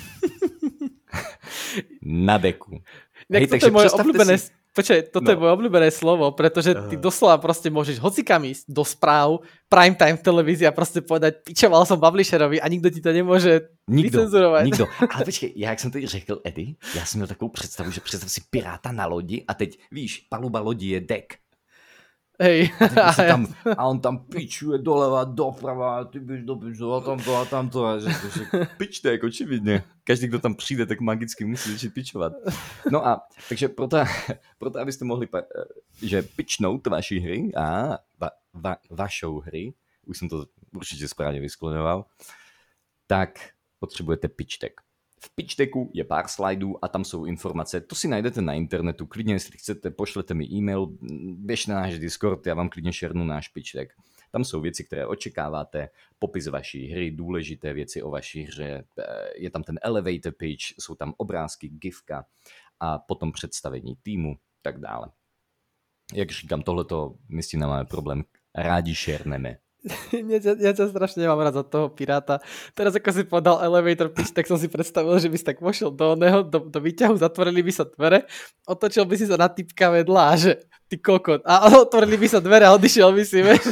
Na deku. Hej, toto je moje obľúbené... Počkaj, toto je moje obľúbené slovo, pretože ty doslova proste môžeš hocikam ísť do správ, primetime televízia, proste povedať, pičoval som publisherovi a nikdo ti to nemôže vycenzurovať. Nikdo. Ale počkej, jak jsem teď řekl, Eddie, já jsem měl takovou představu, že představ si piráta na lodi a teď, víš, paluba lodi je deck. Hej. A on tam pičuje doleva, doprava, ty běž do piču, a tamto. A že pitch deck, očividně. Každý, kdo tam přijde, tak magicky musí začít pičovat. No a takže proto abyste mohli že pitchnout vaši hry a vašou hry, už jsem to určitě správně vyskloňoval, tak potřebujete pitch deck. V pitch decku je pár slajdů a tam jsou informace. To si najdete na internetu. Klidně, jestli chcete, pošlete mi e-mail, běžte na náš Discord, já vám klidně šernu náš pitch deck. Tam jsou věci, které očekáváte, popis vaší hry, důležité věci o vaší hře, je tam ten elevator pitch, jsou tam obrázky, gifka a potom představení týmu, tak dále. Jak říkám, tohleto my s tím nemáme problém, rádi šerneme. Ja ťa strašne nemám rád za toho piráta. Teraz ako si podal elevator pitch, tak som si predstavil, že by si tak vošiel do výťahu, zatvorili by sa dvere, otočil by si sa na typka vedľa a že ty kokot. A otvorili by sa dvere a odišiel by si, vieš.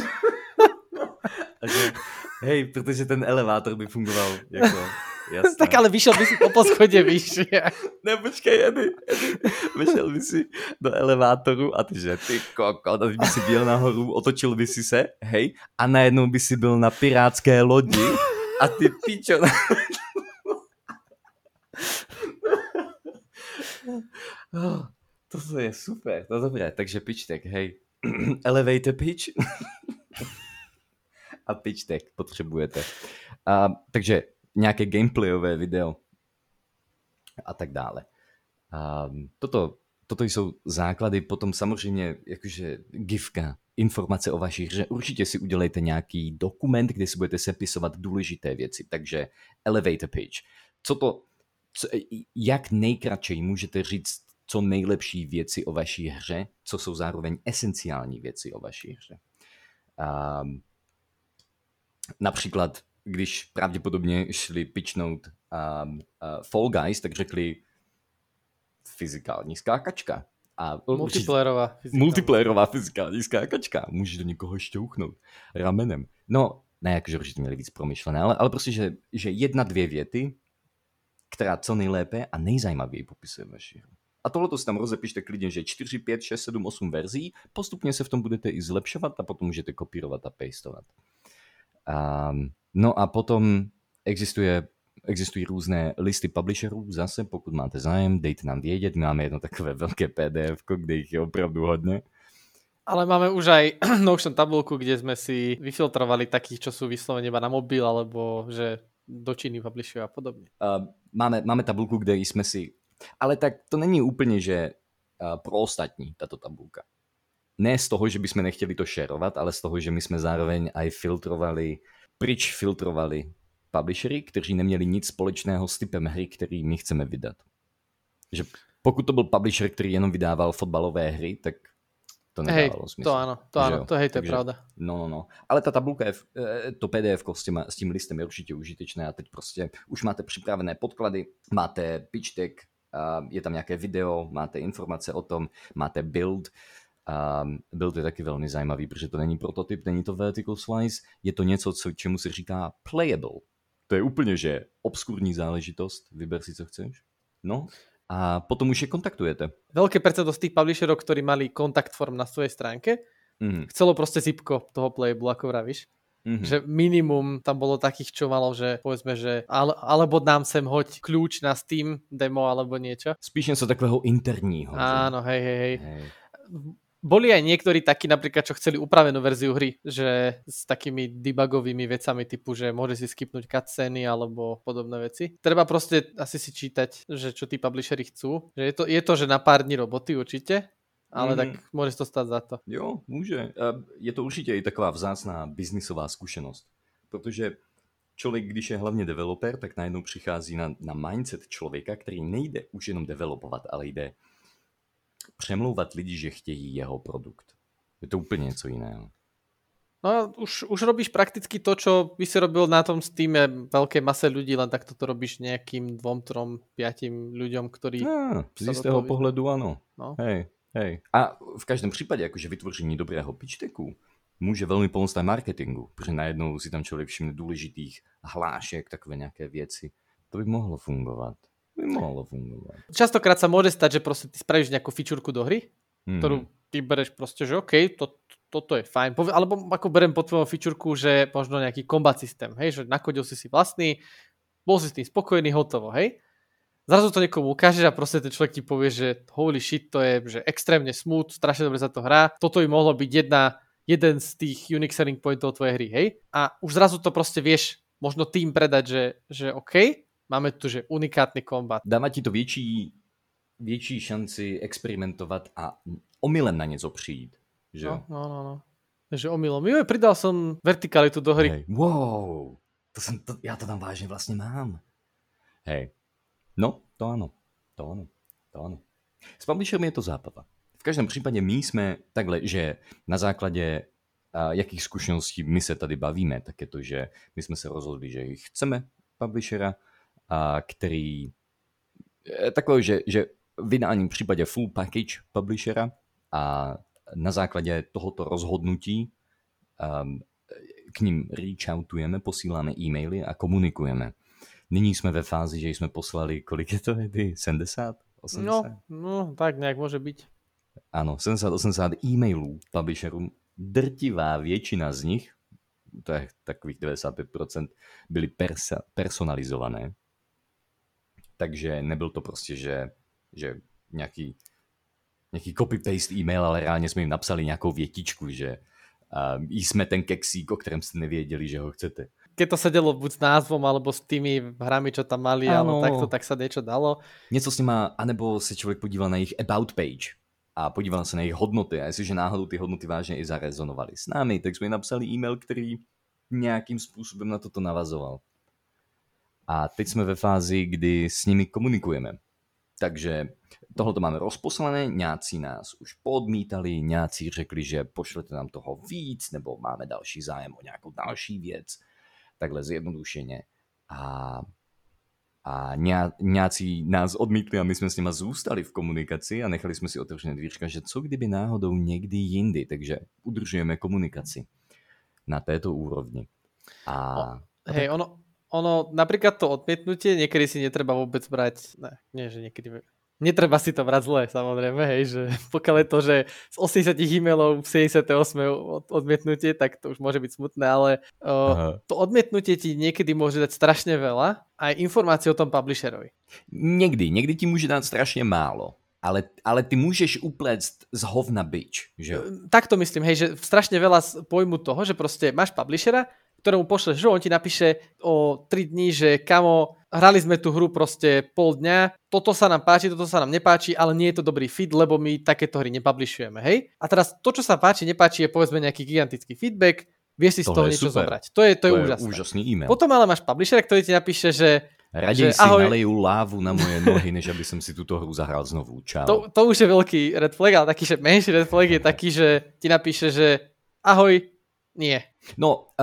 Hej, protože ten elevátor by fungoval jako... Jasné. Tak ale vyšel by si po poschodě vyššie. Ne, počkej, Edy. Vyšel by si do elevátoru a ty, že ty kokot, a ty by si byl nahoru, otočil by si se, hej, a najednou by si byl na pirátské lodi a ty pičo. To je super, to dobré, takže pitch deck, hej. Elevator pitch. A pitch deck potřebujete. Takže nějaké gameplayové video a tak dále. Toto jsou základy, potom samozřejmě jakože gifka, informace o vaší hře. Určitě si udělejte nějaký dokument, kde si budete sepisovat důležité věci, takže elevator pitch. Jak nejkratčej můžete říct co nejlepší věci o vaší hře, co jsou zároveň esenciální věci o vaší hře. Například, když pravděpodobně šli pitchnout Fall Guys, tak řekli fyzikální skákačka. A multiplayerová fyzikální skákačka. Můžeš do někoho šťouchnout ramenem. No, ne, jakože určitě měli víc promyšlené, ale prostě, že 1-2 věty, která co nejlépe a nejzajímavěji popisuje vaši hru. A tohleto si tam rozepište klidně, že 4, 5, 6, 7, 8 verzí, postupně se v tom budete i zlepšovat a potom můžete kopírovat a pastovat. No a potom existují různé listy publisherů, zase pokud máte zájem, dejte nám vědět, máme jedno takové velké PDF, kde jich je opravdu hodně. Ale máme už aj Notion tabulku, kde sme si vyfiltrovali takých, čo sú vyslovene iba na mobil, alebo že do Číny publishujú a podobne. Máme tabulku, kde jsme si Ale tak to není úplně, že pro ostatní tato tabulka. Ne z toho, že bychom nechtěli to šerovat, ale z toho, že my jsme zároveň aj filtrovali publishery, kteří neměli nic společného s typem hry, který my chceme vydat. Že pokud to byl publisher, který jenom vydával fotbalové hry, tak to nedávalo smysl. To áno, to je pravda. No. Ale ta tabulka, to PDF-ko s tím listem je určitě užitečné a teď prostě už máte připravené podklady, máte pitch deck, je tam nějaké video, máte informace o tom, máte build. Build je taky velmi zajímavý, protože to není prototyp, není to vertical slice, je to něco, čemu se říká playable. To je úplně, že obskurní záležitost, vyber si, co chceš. No, a potom už je kontaktujete. Veľké percento z tých publisherov, ktorí mali kontakt form na svojej stránke, chcelo proste zipko toho playable, ako vravíš. Že minimum tam bolo takých, čo malo, že povedzme, že alebo nám sem hoď kľúč na Steam demo alebo niečo. Spíš něco takového interního. Áno, hej. Boli aj niektorí takí napríklad, čo chceli upravenú verziu hry, že s takými debugovými vecami typu, že môže si skipnúť cutscény alebo podobné veci. Treba proste asi si čítať, že čo tí publisheri chcú. Že je to, že na pár dní roboty určite, ale tak môže to stát za to. Jo, může. Je to určitě i taková vzácná biznisová zkušenost, protože člověk, když je hlavně developer, tak najednou přichází na mindset člověka, který nejde už jenom developovat, ale jde přemlouvat lidi, že chtějí jeho produkt. Je to úplně něco jiného. No už robíš prakticky to, čo by si robil na tom Steame veľkej mase ľudí, len tak toto robíš nejakým 2, 3, 5 ľuďom, ktorí... Z jistého pohledu ano. No. Hej. A v každém případě, jakože vytvoření dobrého pitch decku může velmi pomoct aj marketingu, protože najednou si tam člověk všimne důležitých hlášek, takové nějaké věci. To by mohlo fungovat. Častokrát sa môže stať, že proste ty spravíš nejakú fičúrku do hry, ktorú ty bereš proste, že OK, toto je fajn. Alebo ako berem pod tvojou fičúrku, že možno nejaký combat systém, hej, že nakodil si vlastný, bol si s tým spokojný, hotovo, hej. Zrazu to niekomu ukážeš a proste ten človek ti povie, že holy shit, to je že extrémne smooth, strašne dobre sa to hrá. Toto by mohlo byť jeden z tých unique selling pointov tvojej hry, hej. A už zrazu to proste vieš možno tým predať, že OK, máme tu, že unikátny kombat. Dává ti to větší šanci experimentovat a omylem na něco přijít. Že? No. Že omylom. Pridal som vertikalitu do hry. Hej. Wow, já to tam vážně vlastně mám. Hej. No, to ano. S publisherem je to zábava. V každém případě my jsme takhle, že na základě jakých zkušeností my se tady bavíme, tak je to, že my jsme se rozhodli, že chceme publishera, který takový, že v ideálním případě full package publishera a na základě tohoto rozhodnutí k ním reach outujeme, posíláme e-maily a komunikujeme. Nyní jsme ve fázi, že jsme poslali, kolik je to, 70? 80? No, tak nějak může být. Ano, 70-80 e-mailů publisherům. Drtivá většina z nich, to je takových 95%, byly personalizované. Takže nebyl to prostě, že nějaký copy-paste e-mail, ale reálně jsme jim napsali nějakou větičku, že jsme ten keksík, o kterém jste nevěděli, že ho chcete. Keď to sedelo buď s názvom, alebo s tými hrami, čo tam mali, alebo takto, tak sa niečo dalo. Něco s nima, anebo se člověk podíval na jejich about page a podíval se na jejich hodnoty. A jestliže náhodou ty hodnoty vážně i zarezonovaly s námi, tak jsme jim napsali e-mail, který nějakým způsobem na toto navazoval. A teď jsme ve fázi, kdy s nimi komunikujeme. Takže tohle máme rozposlané, nějací nás už podmítali, nějací řekli, že pošlete nám toho víc, nebo máme další zájem o nějakou další věc. Takhle zjednodušeně. A nějací nás odmítli a my jsme s nima zůstali v komunikaci a nechali jsme si otevřené dvířka, že co kdyby náhodou někdy jindy. Takže udržujeme komunikaci na této úrovni. Hej, ono, napríklad to odmietnutie, niekedy si netreba vôbec brať, netreba si to brať zle, samozrejme, hej, že pokiaľ je to, že z 80 e-mailov 78 odmietnutie, tak to už môže byť smutné, ale to odmietnutie ti niekedy môže dať strašne veľa, aj informácie o tom publisherovi. Někdy ti může dát strašně málo, ale ty můžeš upléct z hovna bič, že jo? Tak to myslím, hej, že strašne veľa pojmu toho, že proste máš publishera, ktorému pošleš hru, on ti napíše o 3 dní, že kamo, hrali sme tú hru proste pol dňa, toto sa nám páči, toto sa nám nepáči, ale nie je to dobrý fit, lebo my takéto hry nepublishujeme, hej? A teraz to, čo sa páči, nepáči, je povedzme nejaký gigantický feedback, vieš si z toho niečo zobrať. To je úžasné. Úžasný e-mail. Potom ale máš publishera, ktorý ti napíše, že Radej si nalejú lávu na moje nohy, než aby som si túto hru zahral znovu. Čau. To už je veľký red flag, ale taký, že menší red flag je taký, že ti napíše, že ahoj, nie. No,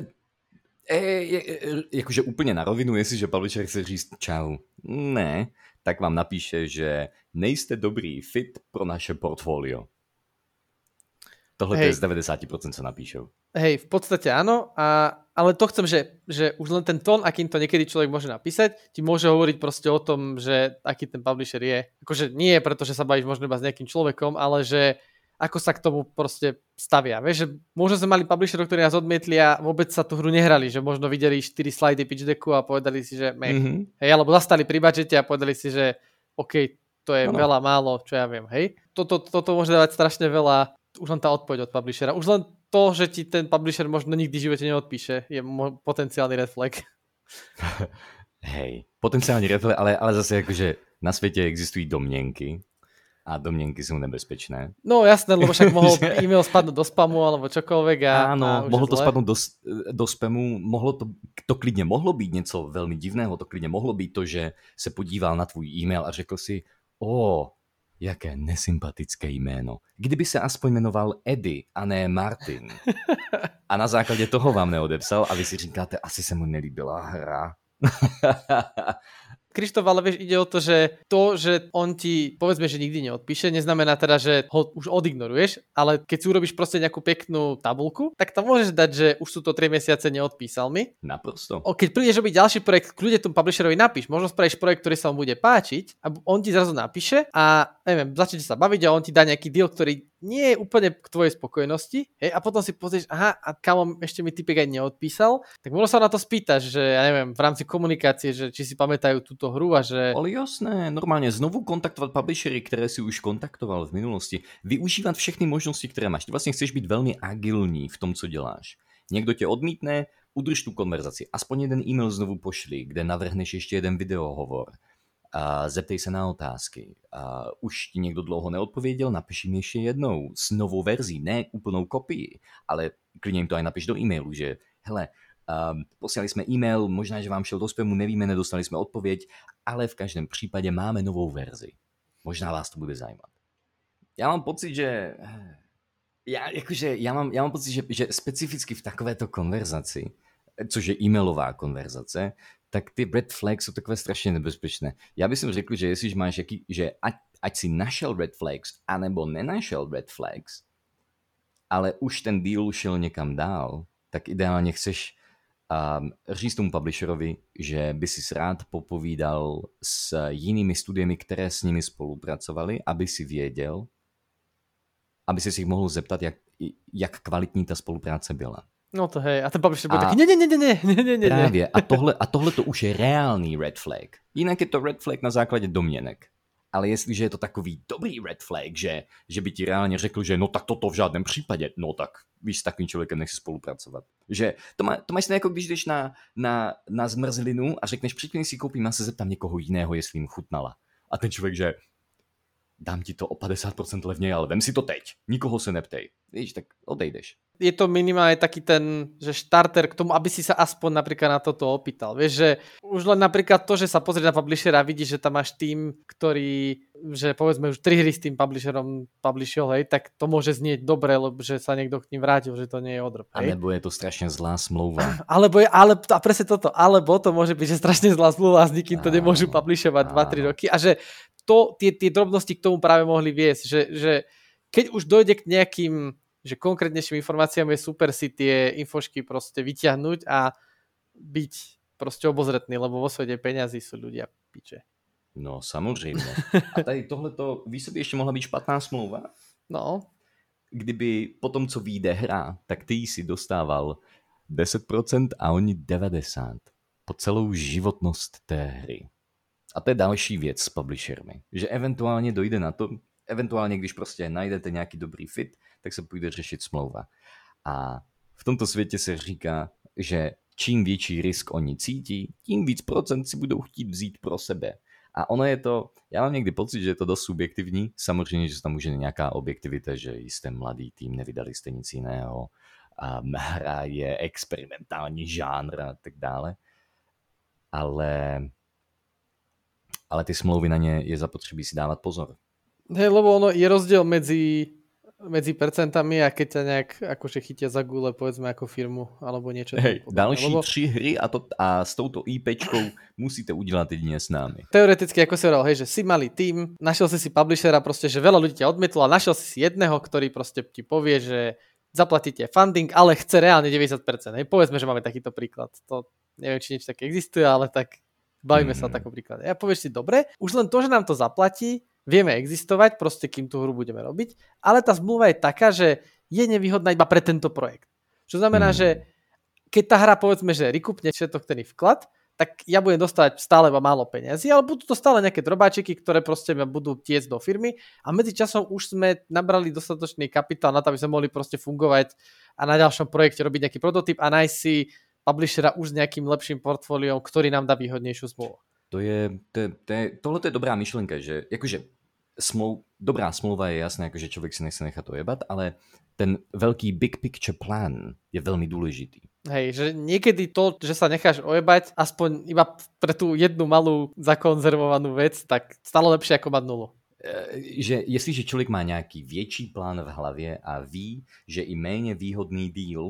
jakože úplně na rovinu, jestliže publisher chce říct čau, ne, tak vám napíše, že nejste dobrý fit pro naše portfolio. Tohle je z 90%, co napíšou. Hej, v podstate áno, ale to chcem, že už len ten tón, akým to niekedy človek môže napísať, ti môže hovoriť proste o tom, že aký ten publisher je. Akože nie je preto, že sa bavíš možno iba s nejakým človekom, ale že ako sa k tomu proste stavia. Vieš, že možno sme mali publisherov, ktorí nás odmietli a vôbec sa tú hru nehrali, že možno videli 4 slajdy pitch decku a povedali si, že mech. Hej, alebo zastali pri budžete a povedali si, že OK, to je veľa, málo, čo ja viem, hej. Toto môže dávať strašne veľa. Už len tá odpoveď od publishera. Už len to, že ti ten publisher možno nikdy v živote neodpíše, je potenciálny red flag. Hej, potenciálny red flag, ale zase akože na svete existují domněnky a domněnky sú nebezpečné. No jasné, lebo však mohol e-mail spadnúť do spamu alebo čokoľvek. Áno, mohlo to spadnúť do spamu, to klidně mohlo být něco velmi divného, to klidně mohlo být to, že se podíval na tvůj e-mail a řekl si, jaké nesympatické jméno. Kdyby se aspoň jmenoval Eddie a ne Martin. A na základě toho vám neodepsal a vy si říkáte, asi se mu nelíbila hra. Krištof, ale vieš, ide o to, že on ti, povedzme, že nikdy neodpíše, neznamená teda, že ho už odignoruješ, ale keď si urobíš proste nejakú peknú tabulku, tak tam môžeš dať, že už sú to 3 mesiace neodpísal mi. Naprosto. Keď prídeš robiť ďalší projekt, kľudne tomu publisherovi napíš, možno spravíš projekt, ktorý sa mu bude páčiť a on ti zrazu napíše a neviem, začnete sa baviť a on ti dá nejaký deal, ktorý nie je úplne k tvojej spokojnosti, hej, a potom si pozrieš, aha, a kamo, ešte mi typek aj neodpísal, tak možno sa na to spýtaš, že ja neviem, v rámci komunikácie, že či si pamätajú túto hru a že... Ale jasné, normálně znovu kontaktovat publishery, které si už kontaktoval v minulosti, využívat všechny možnosti, které máš. Ty vlastně chceš být velmi agilní v tom, co děláš. Někdo tě odmítne, udrž tu konverzaci, aspoň jeden e-mail znovu pošli, kde navrhneš ještě jeden videohovor. A zeptej se na otázky. A už ti někdo dlouho neodpověděl, napiš jim ještě jednou s novou verzí, ne úplnou kopii, ale klidně jim to aj napiš do e-mailu, že hele, posílali jsme e-mail, možná, že vám šel do spamu, nevíme, nedostali jsme odpověď, ale v každém případě máme novou verzi. Možná vás to bude zajímat. Já mám pocit, že já mám pocit, že specificky v takovéto konverzaci, což je e-mailová konverzace, tak ty red flags jsou takové strašně nebezpečné. Já bych řekl, že jestli máš že ať si našel red flags, anebo nenašel red flags, ale už ten deal šel někam dál, tak ideálně chceš říct tomu publisherovi, že by si rád popovídal s jinými studiemi, které s nimi spolupracovali, aby si věděl, aby si jich mohl zeptat, jak kvalitní ta spolupráce byla. No to hej, a ten publisher bude taký, ne. Právě, a tohle to už je reálný red flag. Jinak je to red flag na základě domněnek. Ale jestliže je to takový dobrý red flag, že by ti reálně řekl, že no tak toto v žádném případě, no tak víš, s takovým člověkem nechci spolupracovat. Že to máš jako když jdeš na zmrzlinu a řekneš, přijď si koupím a se zeptám někoho jiného, jestli jim chutnala. A ten člověk, že dám ti to o 50% levněji, ale vem si to teď. Nikoho se neptej. Víš, tak odejdeš. Je to minimálne taký ten, že štarter k tomu, aby si sa aspoň napríklad na toto opýtal. Vieš, že už len napríklad to, že sa pozrie na publishera a vidí, že tam máš tým, ktorý, že povedzme už 3 hry s tým publisherom publishol, hej, tak to môže znieť dobre, lebo že sa niekto k ním vrátil, že to nie je odrb. A nebo je to strašne zlá smlouva. A presne toto, alebo to môže byť, že strašne zlá zmluva a s nikým to nemôžu publishovať 2-3 roky a že tie drobnosti k tomu práve mohli viesť, že keď už dojde k nejakým že konkrétnejším informáciám je super si tie infošky proste vyťahnuť a byť proste obozretný, lebo vo svete peňazí sú ľudia piče. No, samozřejmě. A tady tohleto, víš, by ještě mohla být špatná smlouva? No. Kdyby po tom, co vyjde hra, tak ty si dostával 10% a oni 90% po celou životnost té hry. A to je další věc s publishermi, že eventuálně dojde na to, eventuálně, když prostě najdete nějaký dobrý fit, tak se půjde řešit smlouva. A v tomto světě se říká že čím větší risk oni cítí, tím víc procent si budou chtít vzít pro sebe. A ono je to, já mám někdy pocit, že je to dost subjektivní, samozřejmě, že tam může nějaká objektivita, že jste mladý tým, nevydali jste nic jiného, a hra je experimentální žánr a tak dále. Ale ty smlouvy na ně je zapotřebí si dávat pozor. Hej, lebo ono je rozdiel medzi percentami a keď ťa nejak akože chytia za gule, povedzme ako firmu alebo niečo. Hej, další 3 hry a s touto IPčkou musíte udělat jedině s námi. Teoreticky, ako si hovoril, hej, že si malý tým, našiel si publishera, proste, že veľa ľudí ťa odmietlo a našiel si jedného, ktorý proste ti povie, že zaplatíte funding, ale chce reálne 90%. Hej, povedzme, že máme takýto príklad. To neviem, či niečo také existuje, ale tak bavíme sa o takom príklade. Ja povieš si, dobre, už len to, že nám to zaplatí, vieme existovať, proste kým tú hru budeme robiť, ale tá zmluva je taká, že je nevýhodná iba pre tento projekt. Čo znamená, že keď tá hra, povedzme, že rekupne všetok ten vklad, tak ja budem dostať stále málo peniazy, ale budú to stále nejaké drobáčiky, ktoré proste budú tiecť do firmy a medzi časom už sme nabrali dostatočný kapitál na to, aby sme mohli proste fungovať a na ďalšom projekte robiť nejaký prototyp a nájsť si publishera už s nejakým lepším portfóliom, ktorý nám dá výhodnejšiu zmluvu. Tohle je dobrá myšlenka, že jakože dobrá smlouva je jasné, jakože člověk si nechce nechat ojebat, ale ten velký big picture plan je velmi důležitý. Hej, že niekedy to, že sa necháš ojebať, aspoň iba pre tú jednu malú zakonzervovanú vec, tak stále lepšie ako mať nulu. Že jestliže člověk má nějaký větší plán v hlavě a ví, že i méně výhodný deal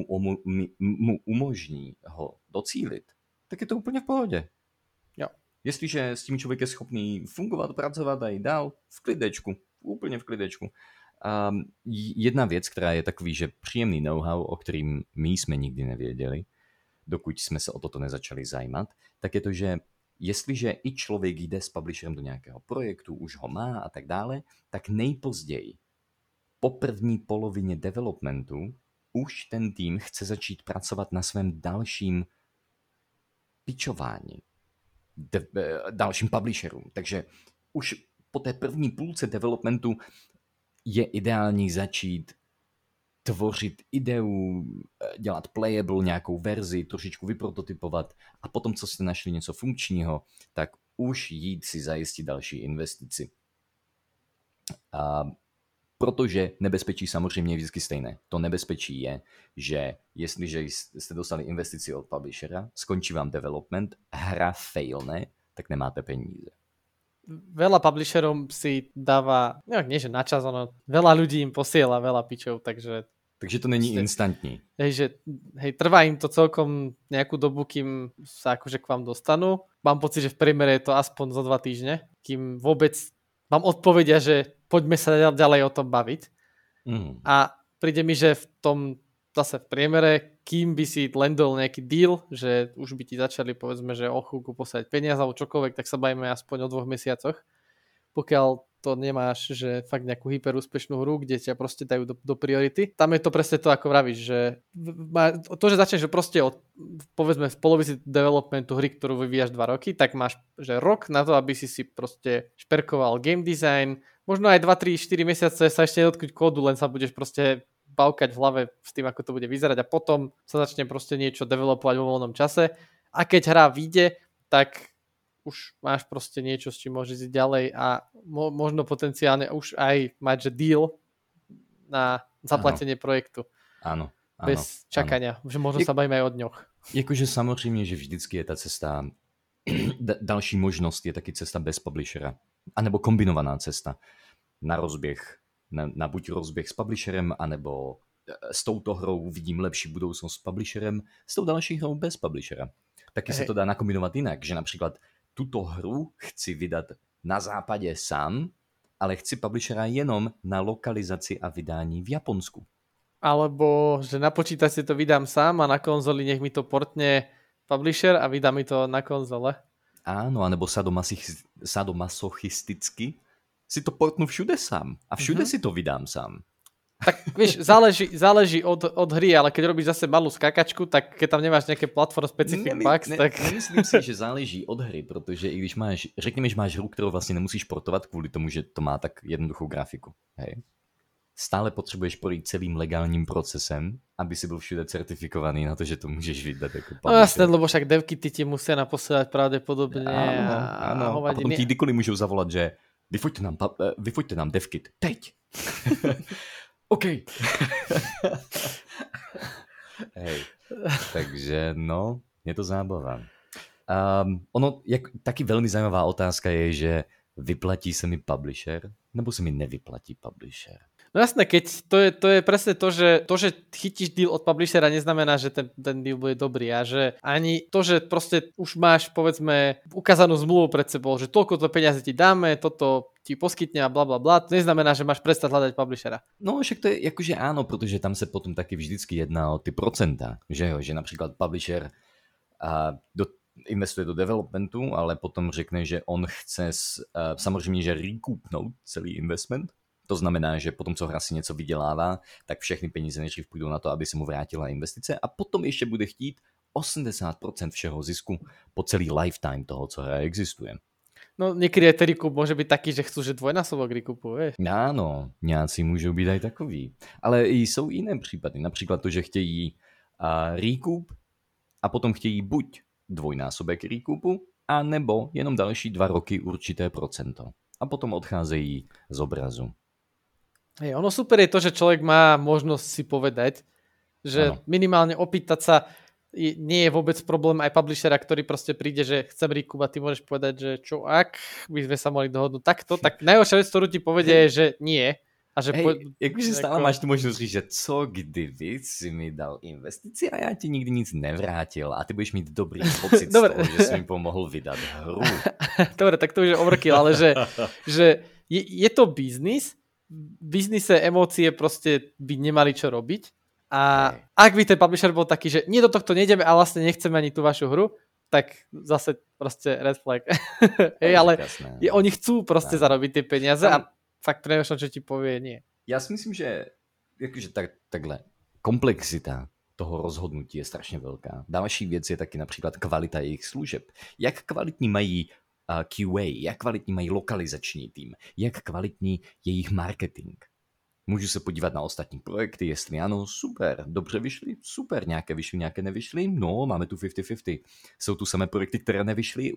mu umožní ho docílit, tak je to úplně v pohodě. Jo. Jestliže s tím člověk je schopný fungovat, pracovat a i dál, v klidečku, úplně v klidečku. A jedna věc, která je takový, že příjemný know-how, o kterým my jsme nikdy nevěděli, dokud jsme se o toto nezačali zajímat, tak je to, že jestliže i člověk jde s publisherem do nějakého projektu, už ho má a tak dále, tak nejpozději po první polovině developmentu už ten tým chce začít pracovat na svém dalším pitchování, dalším publisherům. Takže už po té první půlce developmentu je ideální začít tvořit ideu, dělat playable nějakou verzi, trošičku vyprototypovat a potom, co jste našli něco funkčního, tak už jít si zajistit další investici. Protože nebezpečí samozřejmě je vždycky stejné. To nebezpečí je, že jestliže jste dostali investici od publishera, skončí vám development, hra failne, tak nemáte peníze. Veľa publisherov si dáva, nie že načas, ono, veľa ľudí im posiela veľa pičov, takže to není instantní. Hej, trvá im to celkom nejakú dobu, kým sa akože k vám dostanú. Mám pocit, že v priemere je to aspoň za 2 týždne, kým vôbec vám odpovedia, že poďme sa ďalej o tom baviť. A príde mi, že v tom zase v priemere, kým by si landol nejaký deal, že už by ti začali, povedzme, že o chvíľku poslať peniaze alebo čokoľvek, tak sa bavíme aspoň o 2 mesiacoch. Pokiaľ to nemáš, že fakt nejakú hyperúspešnú hru, kde ťa proste dajú do priority. Tam je to presne to, ako vravíš, že to, že začneš proste od, povedzme, v polovici developmentu hry, ktorú vyvíjaš 2 roky, tak máš že rok na to, aby si proste šperkoval game design, možno aj 2, 3, 4 mesiace sa ešte nedotknúť kódu, len sa budeš proste bavkať v hlave s tým, ako to bude vyzerať a potom sa začne proste niečo developovať vo voľnom čase a keď hra vyjde, tak už máš proste niečo, s čím môžeš ísť ďalej a možno potenciálne už aj mať, že deal na zaplatenie projektu. Áno. Bez čakania, že možno sa bavíme aj o dňoch. Jakože samozřejmě, že vždycky je ta cesta, další možnost je taky cesta bez publishera, anebo kombinovaná cesta na rozběh, na buď rozběh s publisherem, anebo s touto hrou vidím lepší budoucnost s publisherem, s tou další hrou bez publishera. Taky se to dá nakombinovat jinak, že například tuto hru chci vydat na západě sám, ale chci publishera jenom na lokalizaci a vydání v Japonsku. Alebo, že na počítači to vydám sám a na konzoli nech mi to portne publisher a vydá mi to na konzole. Áno, anebo sadomasochisticky si to portnu všude sám a všude si to vydám sám. Tak vieš, záleží od hry, ale keď robíš zase malú skakačku, tak keď tam nemáš nejaké platform specific bugs, tak... Nemyslím si, že záleží od hry, protože i když máš, řekněme, že máš hru, kterou vlastně nemusíš portovat kvůli tomu, že to má tak jednoduchou grafiku. Hej? stále potřebuješ projít celým legálním procesem, aby si byl všude certifikovaný na to, že to můžeš vydat jako publisher. No jasné, lebo však devky ty ti musia naposielať pravdepodobne Áno. A potom ti kdykoliv můžou zavolat, že vyfoďte nám devkit. Teď. OK. Hej. Takže no, je to zábava. Taky velmi zajímavá otázka je, že vyplatí se mi publisher, nebo se mi nevyplatí publisher? No jasné, keď to je presne to, že chytíš deal od publishera neznamená, že ten deal bude dobrý a že ani to, že proste už máš povedzme ukázanú zmluvu pred sebou, že toľko to peniaze ti dáme, toto ti poskytne a blablabla, to neznamená, že máš prestať hľadať publishera. No však to je jakože áno, protože tam se potom taky vždycky jedná o ty procenta, že jo, že například publisher investuje do developmentu, ale potom řekne, že on chce samozřejmě, že recoupnout celý investment. To znamená, že potom, co hra si něco vydělává, tak všechny peníze nejdřív půjdou na to, aby se mu vrátila investice a potom ještě bude chtít 80% všeho zisku po celý lifetime toho, co hra existuje. No niekedy aj ten recoup môže byť taký, že chcú, že dvojnásobok recoupu, vieš. Áno, nějací můžou být aj takový. Ale i jsou jiné případy. Například to, že chtějí recoup a potom chtějí buď dvojnásobek recoupu, a nebo jenom další 2 roky určité procento. A potom odcházejí z obrazu. Hej, ono super je to, že človek má možnosť si povedať, že minimálne opýtať sa nie je vôbec problém aj publishera, ktorý proste príde, že chcem recoup a ty môžeš povedať, že čo ak by sme sa mohli dohodnúť takto, tak najhoršia vec, ktorú ti povedie je, že nie. A že jakože stále máš tu možnost říct, že co kdyby si mi dal investici a já ti nikdy nic nevrátil a ty budeš mít dobrý pocit z toho, že si mi pomohl vydat hru. Dobre, tak to už je overkill, ale že je to biznis, v biznise emócie proste by nemali čo robiť a ak by ten publisher bol taký, že nie do tohto nejdeme a vlastne nechceme ani tú vašu hru, tak zase proste red flag. Ale oni chcú proste zarobiť tie peniaze a fakt premýšľam, čo ti povie nie. Já si myslím, že jakože takhle komplexita toho rozhodnutí je strašně velká. Další věc je taky například kvalita jejich služeb. Jak kvalitní mají QA, jak kvalitní mají lokalizační tým, jak kvalitní jejich marketing. Můžu se podívat na ostatní projekty, jestli ano, super, dobře vyšly, super, nějaké vyšly, nějaké nevyšly, no, máme tu 50-50. Jsou tu samé projekty, které nevyšly,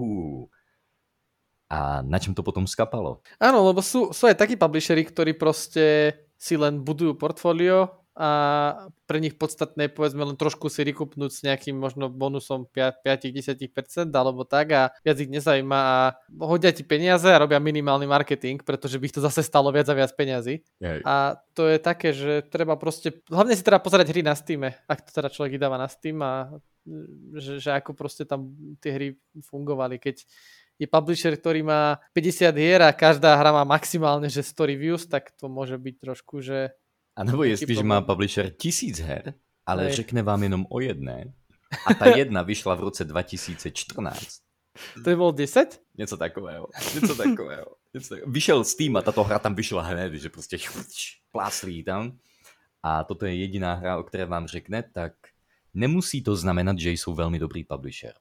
A na čem to potom skapalo? Áno, lebo sú aj takí publisheri, ktorí proste si len budujú portfólio a pre nich podstatné je povedzme len trošku si rekupnúť s nejakým možno bonusom 5-10% alebo tak a viac ich nezaujíma a hodia ti peniaze a robia minimálny marketing, pretože by ich to zase stalo viac a viac peniazy. A to je také, že treba proste, hlavne si teda pozerať hry na Steame, ak to teda človek dáva na Steam a že ako proste tam tie hry fungovali, keď je publisher, ktorý má 50 hier a každá hra má maximálne, že 100 reviews, tak to môže byť trošku, že... A nebo jestliže má publisher 1000 her, ale řekne vám jenom o jedné a ta jedna vyšla v roce 2014. To je bolo 10? Něco takového. Vyšel Steam a tato hra tam vyšla hned, že prostě pláslí tam. A toto je jediná hra, o které vám řekne, tak nemusí to znamenat, že jsou velmi dobrý publisher.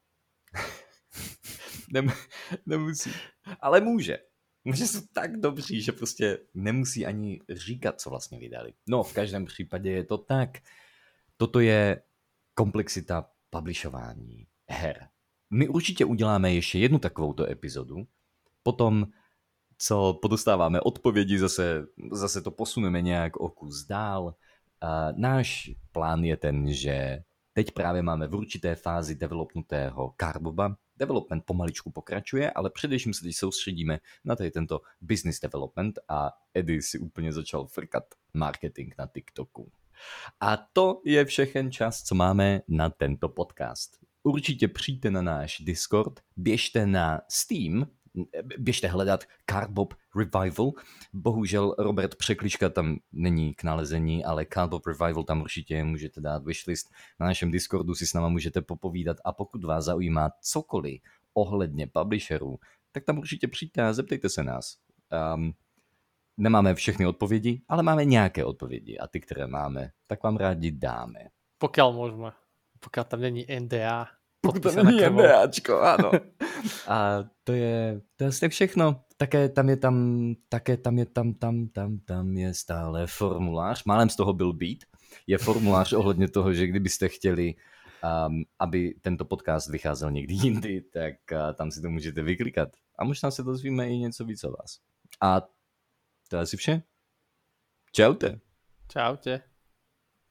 Nemusí. Ale může. Může jsou tak dobří, že prostě nemusí ani říkat, co vlastně vydali. No, v každém případě je to tak. Toto je komplexita publishování her. My určitě uděláme ještě jednu takovouto epizodu. Potom, co podostáváme odpovědi, zase to posuneme nějak o kus dál. Náš plán je ten, že teď právě máme v určité fázi developnutého Carboba. Development pomaličku pokračuje, ale především se teď soustředíme na tento business development a Eddie si úplně začal frkat marketing na TikToku. A to je všechen čas, co máme na tento podcast. Určitě přijďte na náš Discord, běžte na Steam, běžte hledat Cardbob Revival. Bohužel Robert Překlička tam není k nalezení, ale Cardbob Revival tam určitě můžete dát wishlist. Na našem Discordu si s náma můžete popovídat a pokud vás zaujímá cokoliv ohledně publisherů, tak tam určitě přijďte a zeptejte se nás. Nemáme všechny odpovědi, ale máme nějaké odpovědi a ty, které máme, tak vám rádi dáme. Pokiaľ môžeme. Pokiaľ tam není NDA. Pokud to není NDAčko, ano. A to je vlastně všechno. také tam je stále formulář, málem z toho byl beat, je formulář ohledně toho, že kdybyste chtěli, aby tento podcast vycházel někdy jindy, tak tam si to můžete vyklikat. A možná se dozvíme i něco víc o vás. A to je asi vše. Čaute. Čaute.